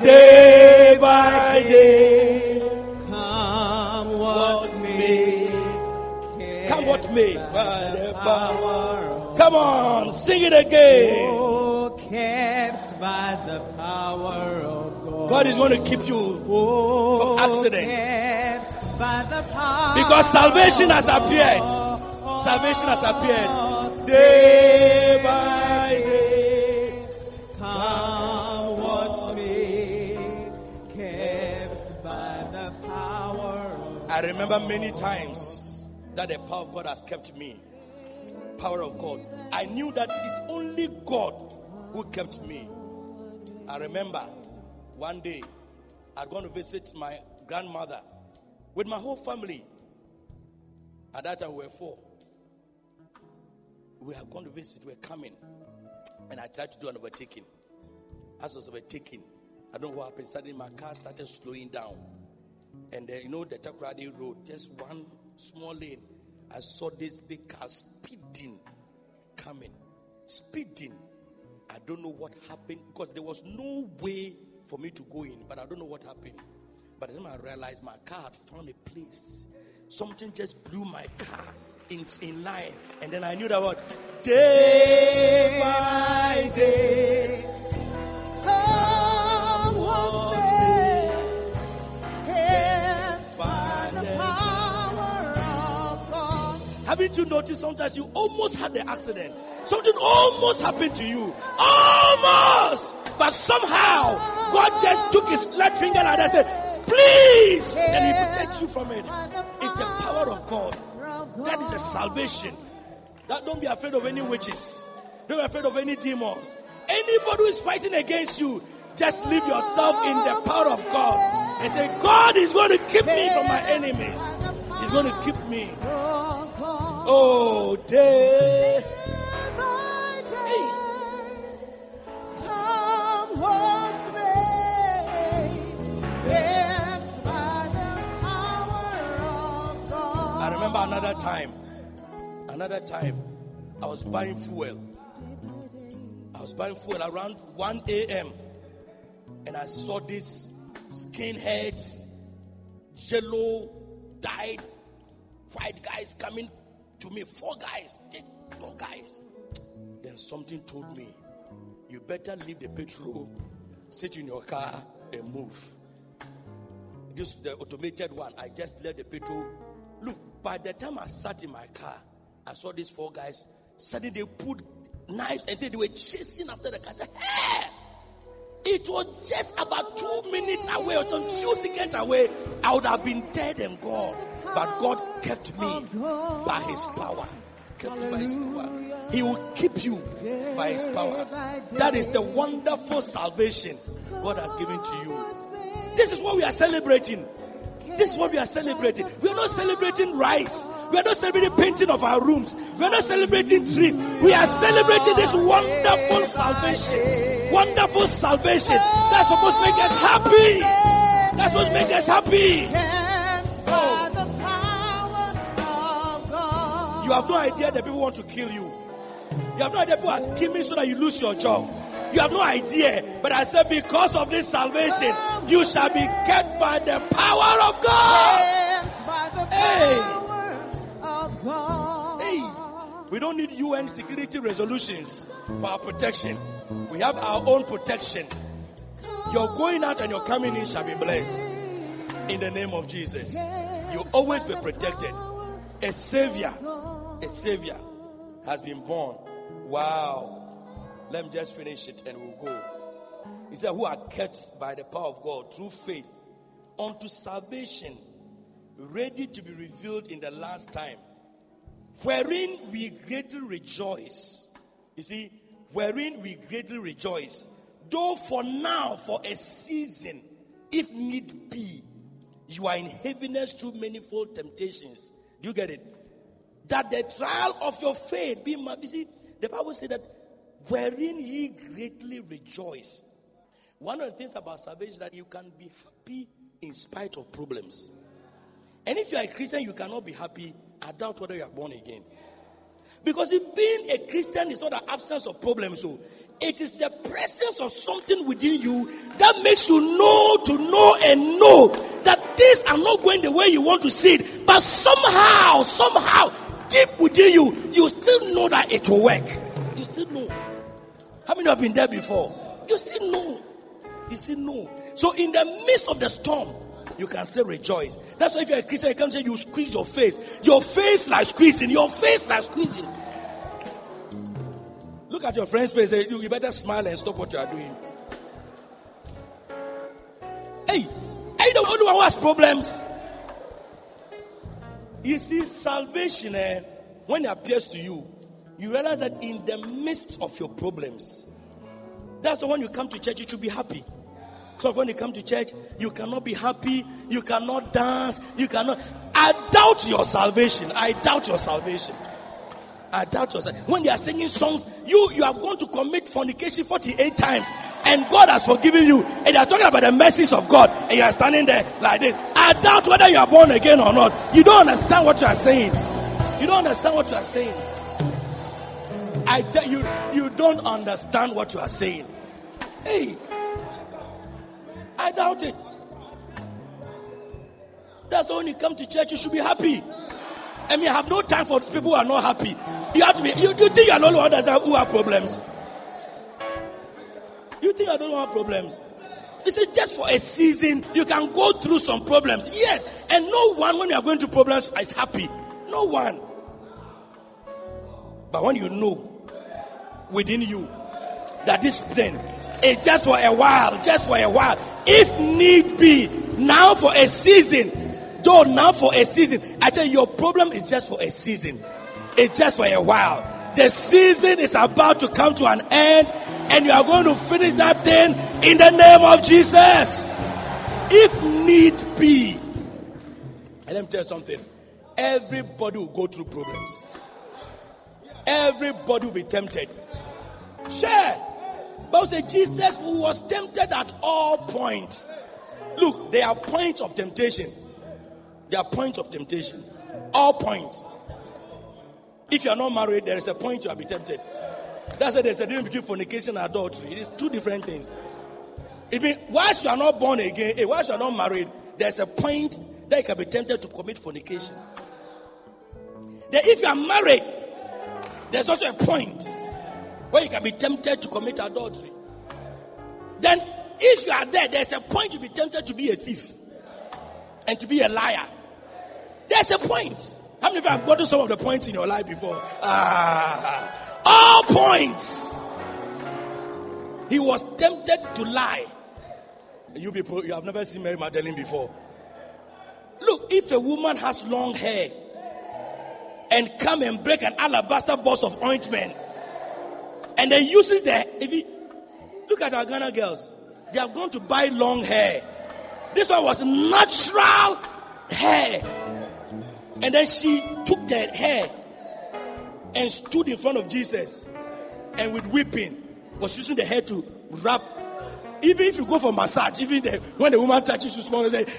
Day by day. Come what may. kept me by the power. Come on, sing it again. Oh, kept by the power of God. God is going to keep you Oh, from accidents. kept by the power Because salvation has appeared. Salvation has appeared. Day by day. Come what's me, kept by the power of I remember many times that the power of God has kept me. Power of God. I knew that it's only God who kept me. I remember one day I'd gone to visit my grandmother with my whole family. At that time we were four. We had gone to visit, we were coming. And I tried to do an overtaking. As I was overtaking, I don't know what happened. Suddenly my car started slowing down. And then, you know, the Takoradi Road, just one small lane. I saw this big car speeding, coming, speeding. I don't know what happened because there was no way for me to go in, but I don't know what happened. But then I realized my car had found a place. Something just blew my car in, in line. And then I knew that what? Day by day. Come what's me, kept by the power of God. Haven't you noticed sometimes you almost had the accident? Something almost happened to you. Almost! But somehow, God just took his left finger and I said, please! And he protects you from it. It's the power of God. That is the salvation. That don't be afraid of any witches. Don't be afraid of any demons. Anybody who is fighting against you, just leave yourself in the power of God. And say, God is going to keep me from my enemies. He's going to keep me. Oh, day. I remember another time, another time, I was buying fuel. I was buying fuel around one a.m. and I saw these skinheads, yellow, dyed, white guys coming to me. Four guys, four guys. Then something told me, you better leave the petrol, sit in your car and move. This is the automated one. I just left the petrol. Look, by the time I sat in my car, I saw these four guys. Suddenly they put knives and they were chasing after the car. I said, hey! It was just about two minutes away or some few seconds away. I would have been dead and gone. But God kept me by his power. Kept me by his power. He will keep you by his power. That is the wonderful salvation God has given to you. This is what we are celebrating. This is what we are celebrating. We are not celebrating rice. We are not celebrating painting of our rooms. We are not celebrating trees. We are celebrating this wonderful salvation. Wonderful salvation. That's supposed to make us happy. That's what makes us happy. Oh. You have no idea that people want to kill you. You have no idea people are scheming so that you lose your job. You have no idea. But I said, because of this salvation, you shall be kept by the power of God. Hey. Hey. We don't need U N security resolutions for our protection. We have our own protection. Your going out and your coming in shall be blessed. In the name of Jesus. You'll always be protected. A savior. A savior has been born. Wow. Let me just finish it and we'll go. He said, who are kept by the power of God through faith unto salvation, ready to be revealed in the last time, wherein we greatly rejoice. You see, wherein we greatly rejoice, though for now, for a season, if need be, you are in heaviness through manifold temptations. Do you get it? That the trial of your faith be, you see, the Bible said that wherein ye greatly rejoice. One of the things about salvation is that you can be happy in spite of problems. And if you are a Christian, you cannot be happy. I doubt whether you are born again. Because if being a Christian is not an absence of problems, so it is the presence of something within you that makes you know to know and know that things are not going the way you want to see it. But somehow, somehow, deep within you, you still know that it will work. You still know. How many have been there before? You still know. You still know. So in the midst of the storm, you can still rejoice. That's why if you're a Christian, you come say you squeeze your face. Your face like squeezing. Your face like squeezing. Look at your friend's face. Say, you better smile and stop what you are doing. Hey, are you the only one who has problems? You see, salvation, eh, when it appears to you, you realize that in the midst of your problems, that's the when you come to church, you should be happy. So when you come to church, you cannot be happy, you cannot dance, you cannot. I doubt your salvation. I doubt your salvation. I doubt your salvation. When they are singing songs, you, you are going to commit fornication forty-eight times, and God has forgiven you, and they are talking about the mercies of God, and you are standing there like this. I doubt whether you are born again or not. You don't understand what you are saying. You don't understand what you are saying. I tell you, you don't understand what you are saying. Hey, I doubt it. That's why when you come to church, you should be happy. I mean, I have no time for people who are not happy. You have to be. You, you think you are the only one who have problems? You think you are the only one who have problems? It's just for a season. You can go through some problems. Yes, and no one when you are going through problems is happy. No one. But when you know within you that this pain is just for a while, just for a while, if need be, now for a season, though now for a season, I tell you, your problem is just for a season. It's just for a while. The season is about to come to an end, and you are going to finish that thing in the name of Jesus. If need be, and let me tell you something, everybody will go through problems. Everybody will be tempted. Sure. But say Jesus who was tempted at all points. Look, there are points of temptation. There are points of temptation. All points. If you are not married, there is a point you will be tempted. That's why there's a difference between fornication and adultery. It is two different things. It means whilst you are not born again, whilst you are not married, there's a point that you can be tempted to commit fornication. Then if you are married, there's also a point where you can be tempted to commit adultery. Then, if you are there, there's a point to be tempted to be a thief and to be a liar. There's a point. How many of you have gotten some of the points in your life before? Ah, all points. He was tempted to lie. You people, you have never seen Mary Magdalene before. Look, if a woman has long hair and come and break an alabaster box of ointment, and then uses the, if you look at our Ghana girls, they have gone to buy long hair. This one was natural hair. And then she took that hair and stood in front of Jesus, and with whipping was using the hair to wrap. Even if you go for massage, even the, when the woman touches you small, they say,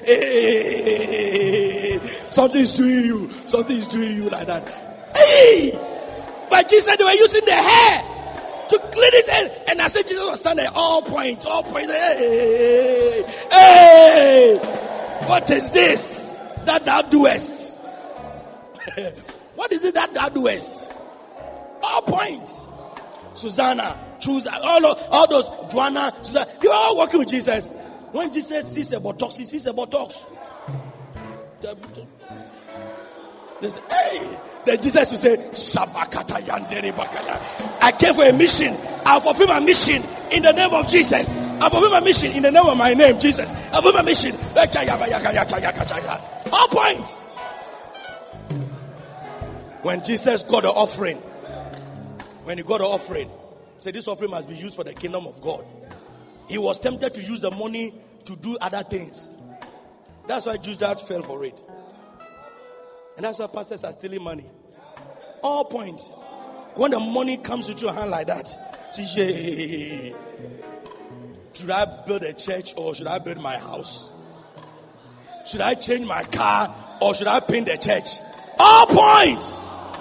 hey, something is doing you, something is doing you like that. Hey! But Jesus said they were using the hair to clean his head. And I said Jesus was standing at all points, all points. Hey, hey, what is this that thou doest? What is it that thou doest? All points. Susanna, choose all, all those, Joanna, Susanna, they were all working with Jesus. When Jesus sees a buttocks, he sees a buttocks. They say, hey. Then Jesus will say, Shabakata Yandere Bakaya. I came for a mission. I'll fulfill my mission in the name of Jesus. I'll fulfill my mission in the name of my name, Jesus. I'll fulfill my mission. All points. When Jesus got the offering, when he got the offering, said this offering must be used for the kingdom of God. He was tempted to use the money to do other things. That's why Judas fell for it. And that's why pastors are stealing money. All points. When the money comes into your hand like that, say, should I build a church or should I build my house? Should I change my car or should I paint the church? All points.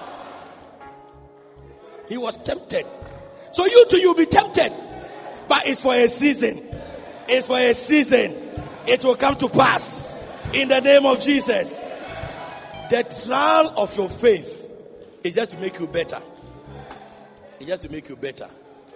He was tempted. So you too, you'll be tempted. But it's for a season. It's for a season. It will come to pass. In the name of Jesus. The trial of your faith It's just to make you better. It's just to make you better.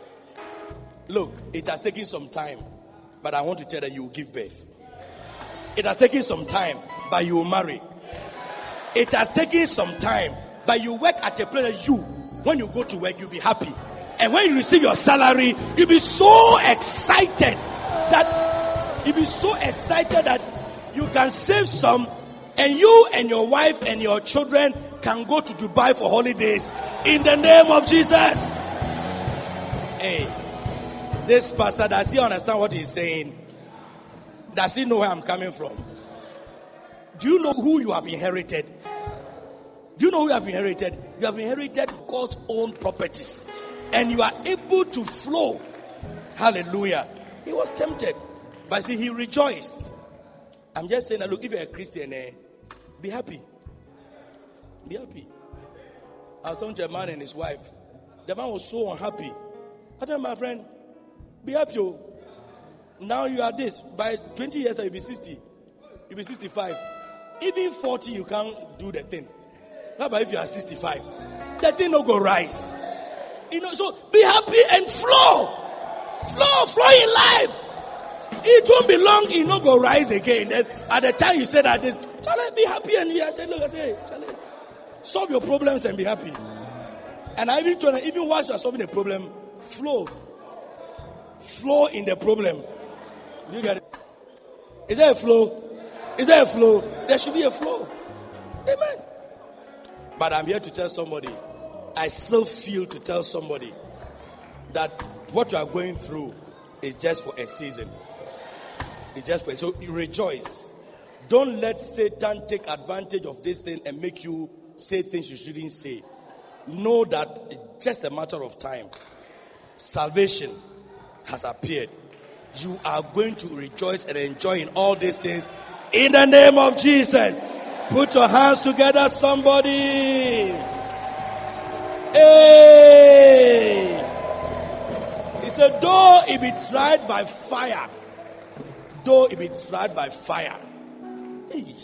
Look, it has taken some time, but I want to tell you that you will give birth. It has taken some time, but you will marry. It has taken some time, but you work at a place that you, when you go to work, you'll be happy. And when you receive your salary, you'll be so excited that you'll be so excited that you can save some, and you and your wife and your children can go to Dubai for holidays in the name of Jesus. Hey, this pastor, does he understand what he's saying? Does he know where I'm coming from? Do you know who you have inherited? Do you know who you have inherited? You have inherited God's own properties. And you are able to flow. Hallelujah. He was tempted. But see, he rejoiced. I'm just saying that, look, if you're a Christian, eh, be happy. Be happy. I was talking to a man and his wife. The man was so unhappy. I told my friend, be happy. Oh. Now you are this. By twenty years, you'll be sixty. You'll be sixty-five. Even forty, you can't do the thing. How about if you are sixty-five? The thing will go rise. You know, so be happy and flow. Flow, flow in life. It won't be long, it not go rise again. Then at the time you say that this, Charlie, be happy, and you are telling look, I say, Charlie, solve your problems and be happy. And I even told her, even whilst you are solving a problem, flow. Flow in the problem. You get it? Is there a flow? Is there a flow? There should be a flow. Amen. But I'm here to tell somebody, I still feel to tell somebody that what you are going through is just for a season. It's just for so you rejoice. Don't let Satan take advantage of this thing and make you say things you shouldn't say. Know that it's just a matter of time. Salvation has appeared. You are going to rejoice and enjoy in all these things in the name of Jesus. Put your hands together, somebody. Hey! He said, though it be tried by fire, though it be tried by fire. Hey.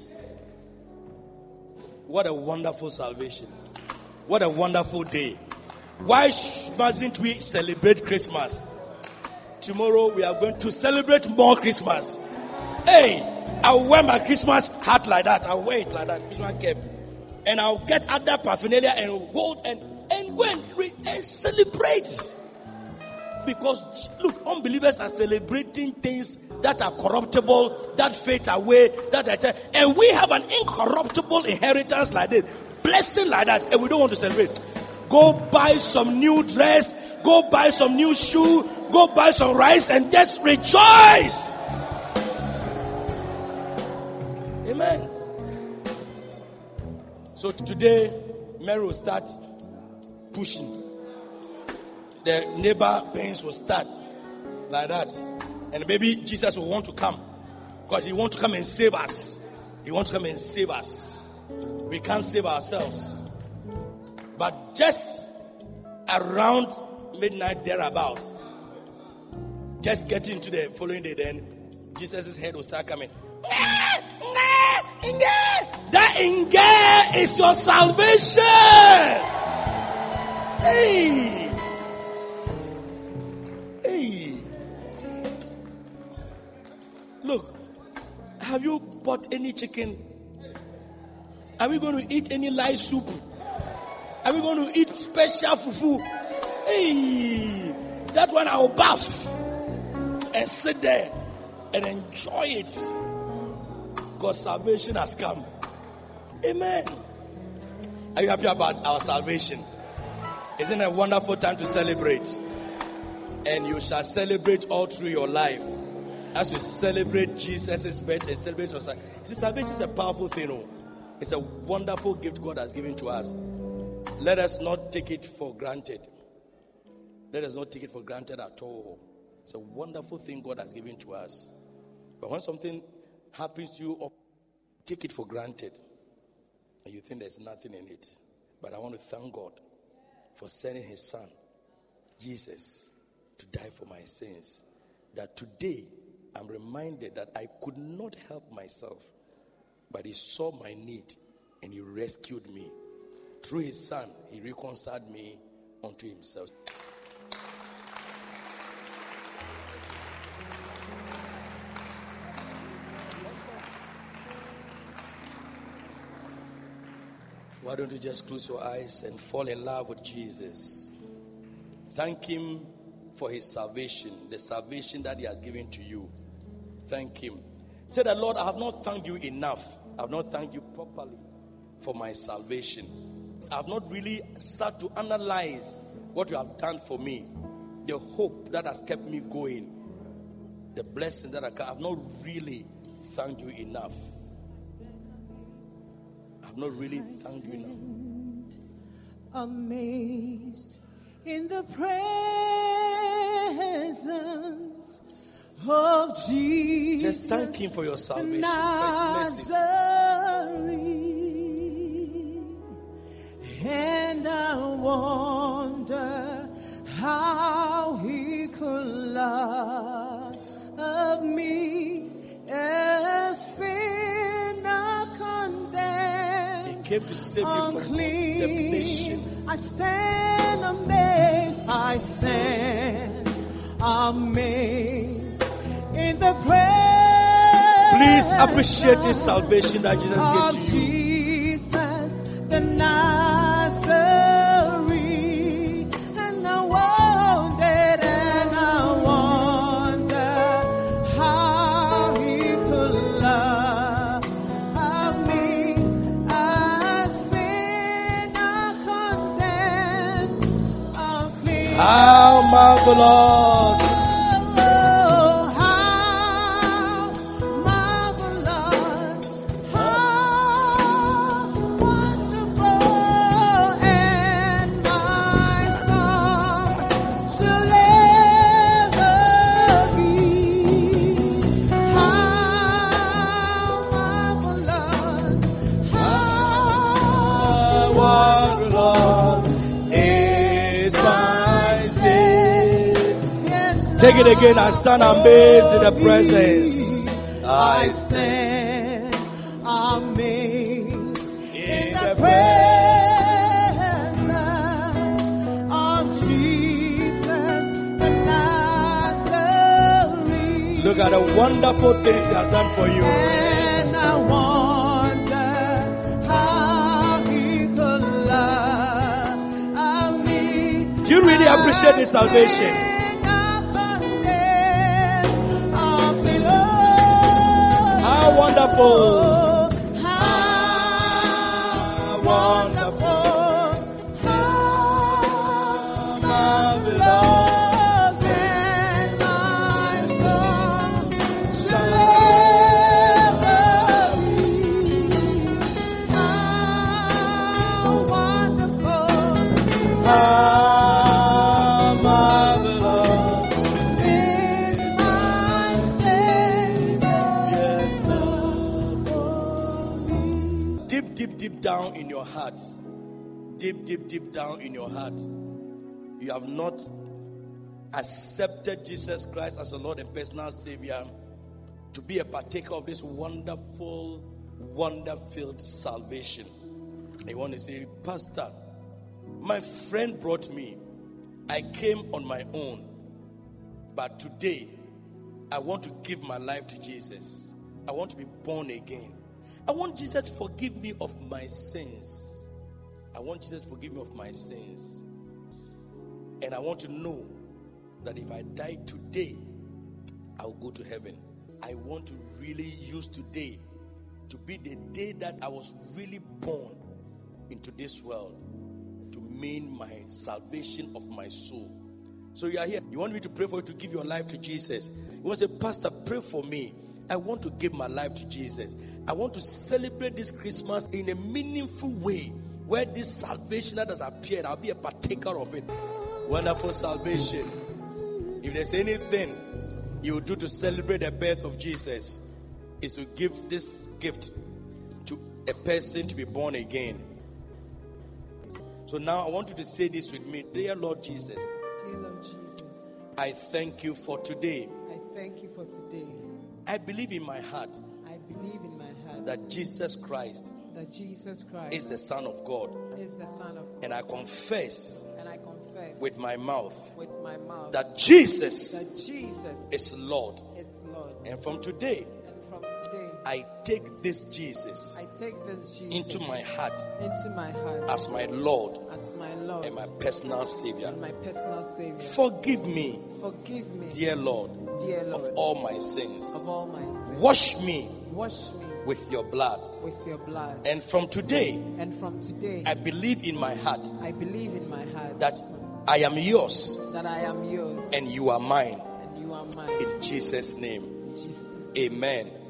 What a wonderful salvation. What a wonderful day. Why mustn't we celebrate Christmas? Tomorrow we are going to celebrate more Christmas. Hey, I'll wear my Christmas hat like that. I'll wear it like that. Christmas cap. And I'll get other paraphernalia and hold and, and go and, re- and celebrate. Because, look, unbelievers are celebrating things that are corruptible, that fade away, that, that and we have an incorruptible inheritance like this, blessing like that, and we don't want to celebrate. Go buy some new dress, go buy some new shoe, go buy some rice, and just rejoice. Amen. So today, Mary will start pushing. The neighbor pains will start like that. And maybe Jesus will want to come. Because he wants to come and save us. He wants to come and save us. We can't save ourselves. But just around midnight thereabout, just getting to the following day, then Jesus' head will start coming. That inge is your salvation. Hey. Hey. Look, have you bought any chicken? Are we going to eat any light soup? Are we going to eat special fufu? Hey, that one I'll bath and sit there and enjoy it. Because salvation has come. Amen. Are you happy about our salvation? Isn't it a wonderful time to celebrate? And you shall celebrate all through your life. As you celebrate Jesus' birth and celebrate your salvation. See, salvation is a powerful thing. Oh. It's a wonderful gift God has given to us. Let us not take it for granted. Let us not take it for granted at all. It's a wonderful thing God has given to us. But when something happens to you, take it for granted. And you think there's nothing in it. But I want to thank God for sending his son, Jesus, to die for my sins. That today, I'm reminded that I could not help myself. But he saw my need and he rescued me. through his son, he reconciled me unto himself. Why don't you just close your eyes and fall in love with Jesus? Thank him for his salvation, the salvation that he has given to you. Thank him. Say that, Lord, I have not thanked you enough. I have not thanked you properly for my salvation. I have not really started to analyze what you have done for me, the hope that has kept me going, the blessing that I can. I have not really thanked you enough. I have not really thanked you enough. Amazed in the presence of Jesus. Just thank him for your salvation, for his mercy. And I wonder how he could love me, a sinner condemned. He came to save you from condemnation. I stand amazed, I stand amazed in the presence. Please appreciate this salvation that Jesus gave to you. Jesus, the Nazarene, and I wondered and I wonder how he could love me, a sinner condemned, unclean. How marvelous! Take it again. I stand amazed in the presence. I stand amazed in the presence of Jesus the Nazarene. Look at the wonderful things he has done for you. And I wonder how he could love me. Do you really appreciate this salvation? How wonderful! How wonderful! How marvelous! And my song shall ever be. How wonderful! How marvelous! Is my Savior. Deep, deep, deep down in your heart, deep, deep, deep down in your heart, you have not accepted Jesus Christ as a Lord and personal Savior to be a partaker of this wonderful, wonder-filled salvation. And you want to say, Pastor, my friend brought me. I came on my own. But today, I want to give my life to Jesus. I want to be born again. I want Jesus to forgive me of my sins. I want Jesus to forgive me of my sins. And I want to know that if I die today, I will go to heaven. I want to really use today to be the day that I was really born into this world to mean my salvation of my soul. So you are here. You want me to pray for you to give your life to Jesus. You want to say, Pastor, pray for me. I want to give my life to Jesus. I want to celebrate this Christmas in a meaningful way where this salvation that has appeared, I'll be a partaker of it. Wonderful salvation. If there's anything you will do to celebrate the birth of Jesus, is to give this gift to a person to be born again. So now I want you to say this with me. Dear Lord Jesus, Dear Lord Jesus, I thank you for today. I thank you for today. I believe in my heart I believe in my heart that Jesus Christ that that Jesus Christ is the Son of God. is the Son of God. And I confess And I confess with my mouth with my mouth that Jesus that Jesus is Lord. is Lord. And from today, And from today, I take this Jesus I take this Jesus into my heart into my heart as my Lord as my Lord and my personal Savior. and my personal Savior. Forgive me, Forgive me, dear Lord, dear Lord, of all my sins. of all my sins. Wash me Wash me with your blood. with your blood. And from today, And from today, I believe in my heart I believe in my heart that I am yours that I am yours and you are mine. and you are mine. In Jesus' name, In Jesus' amen.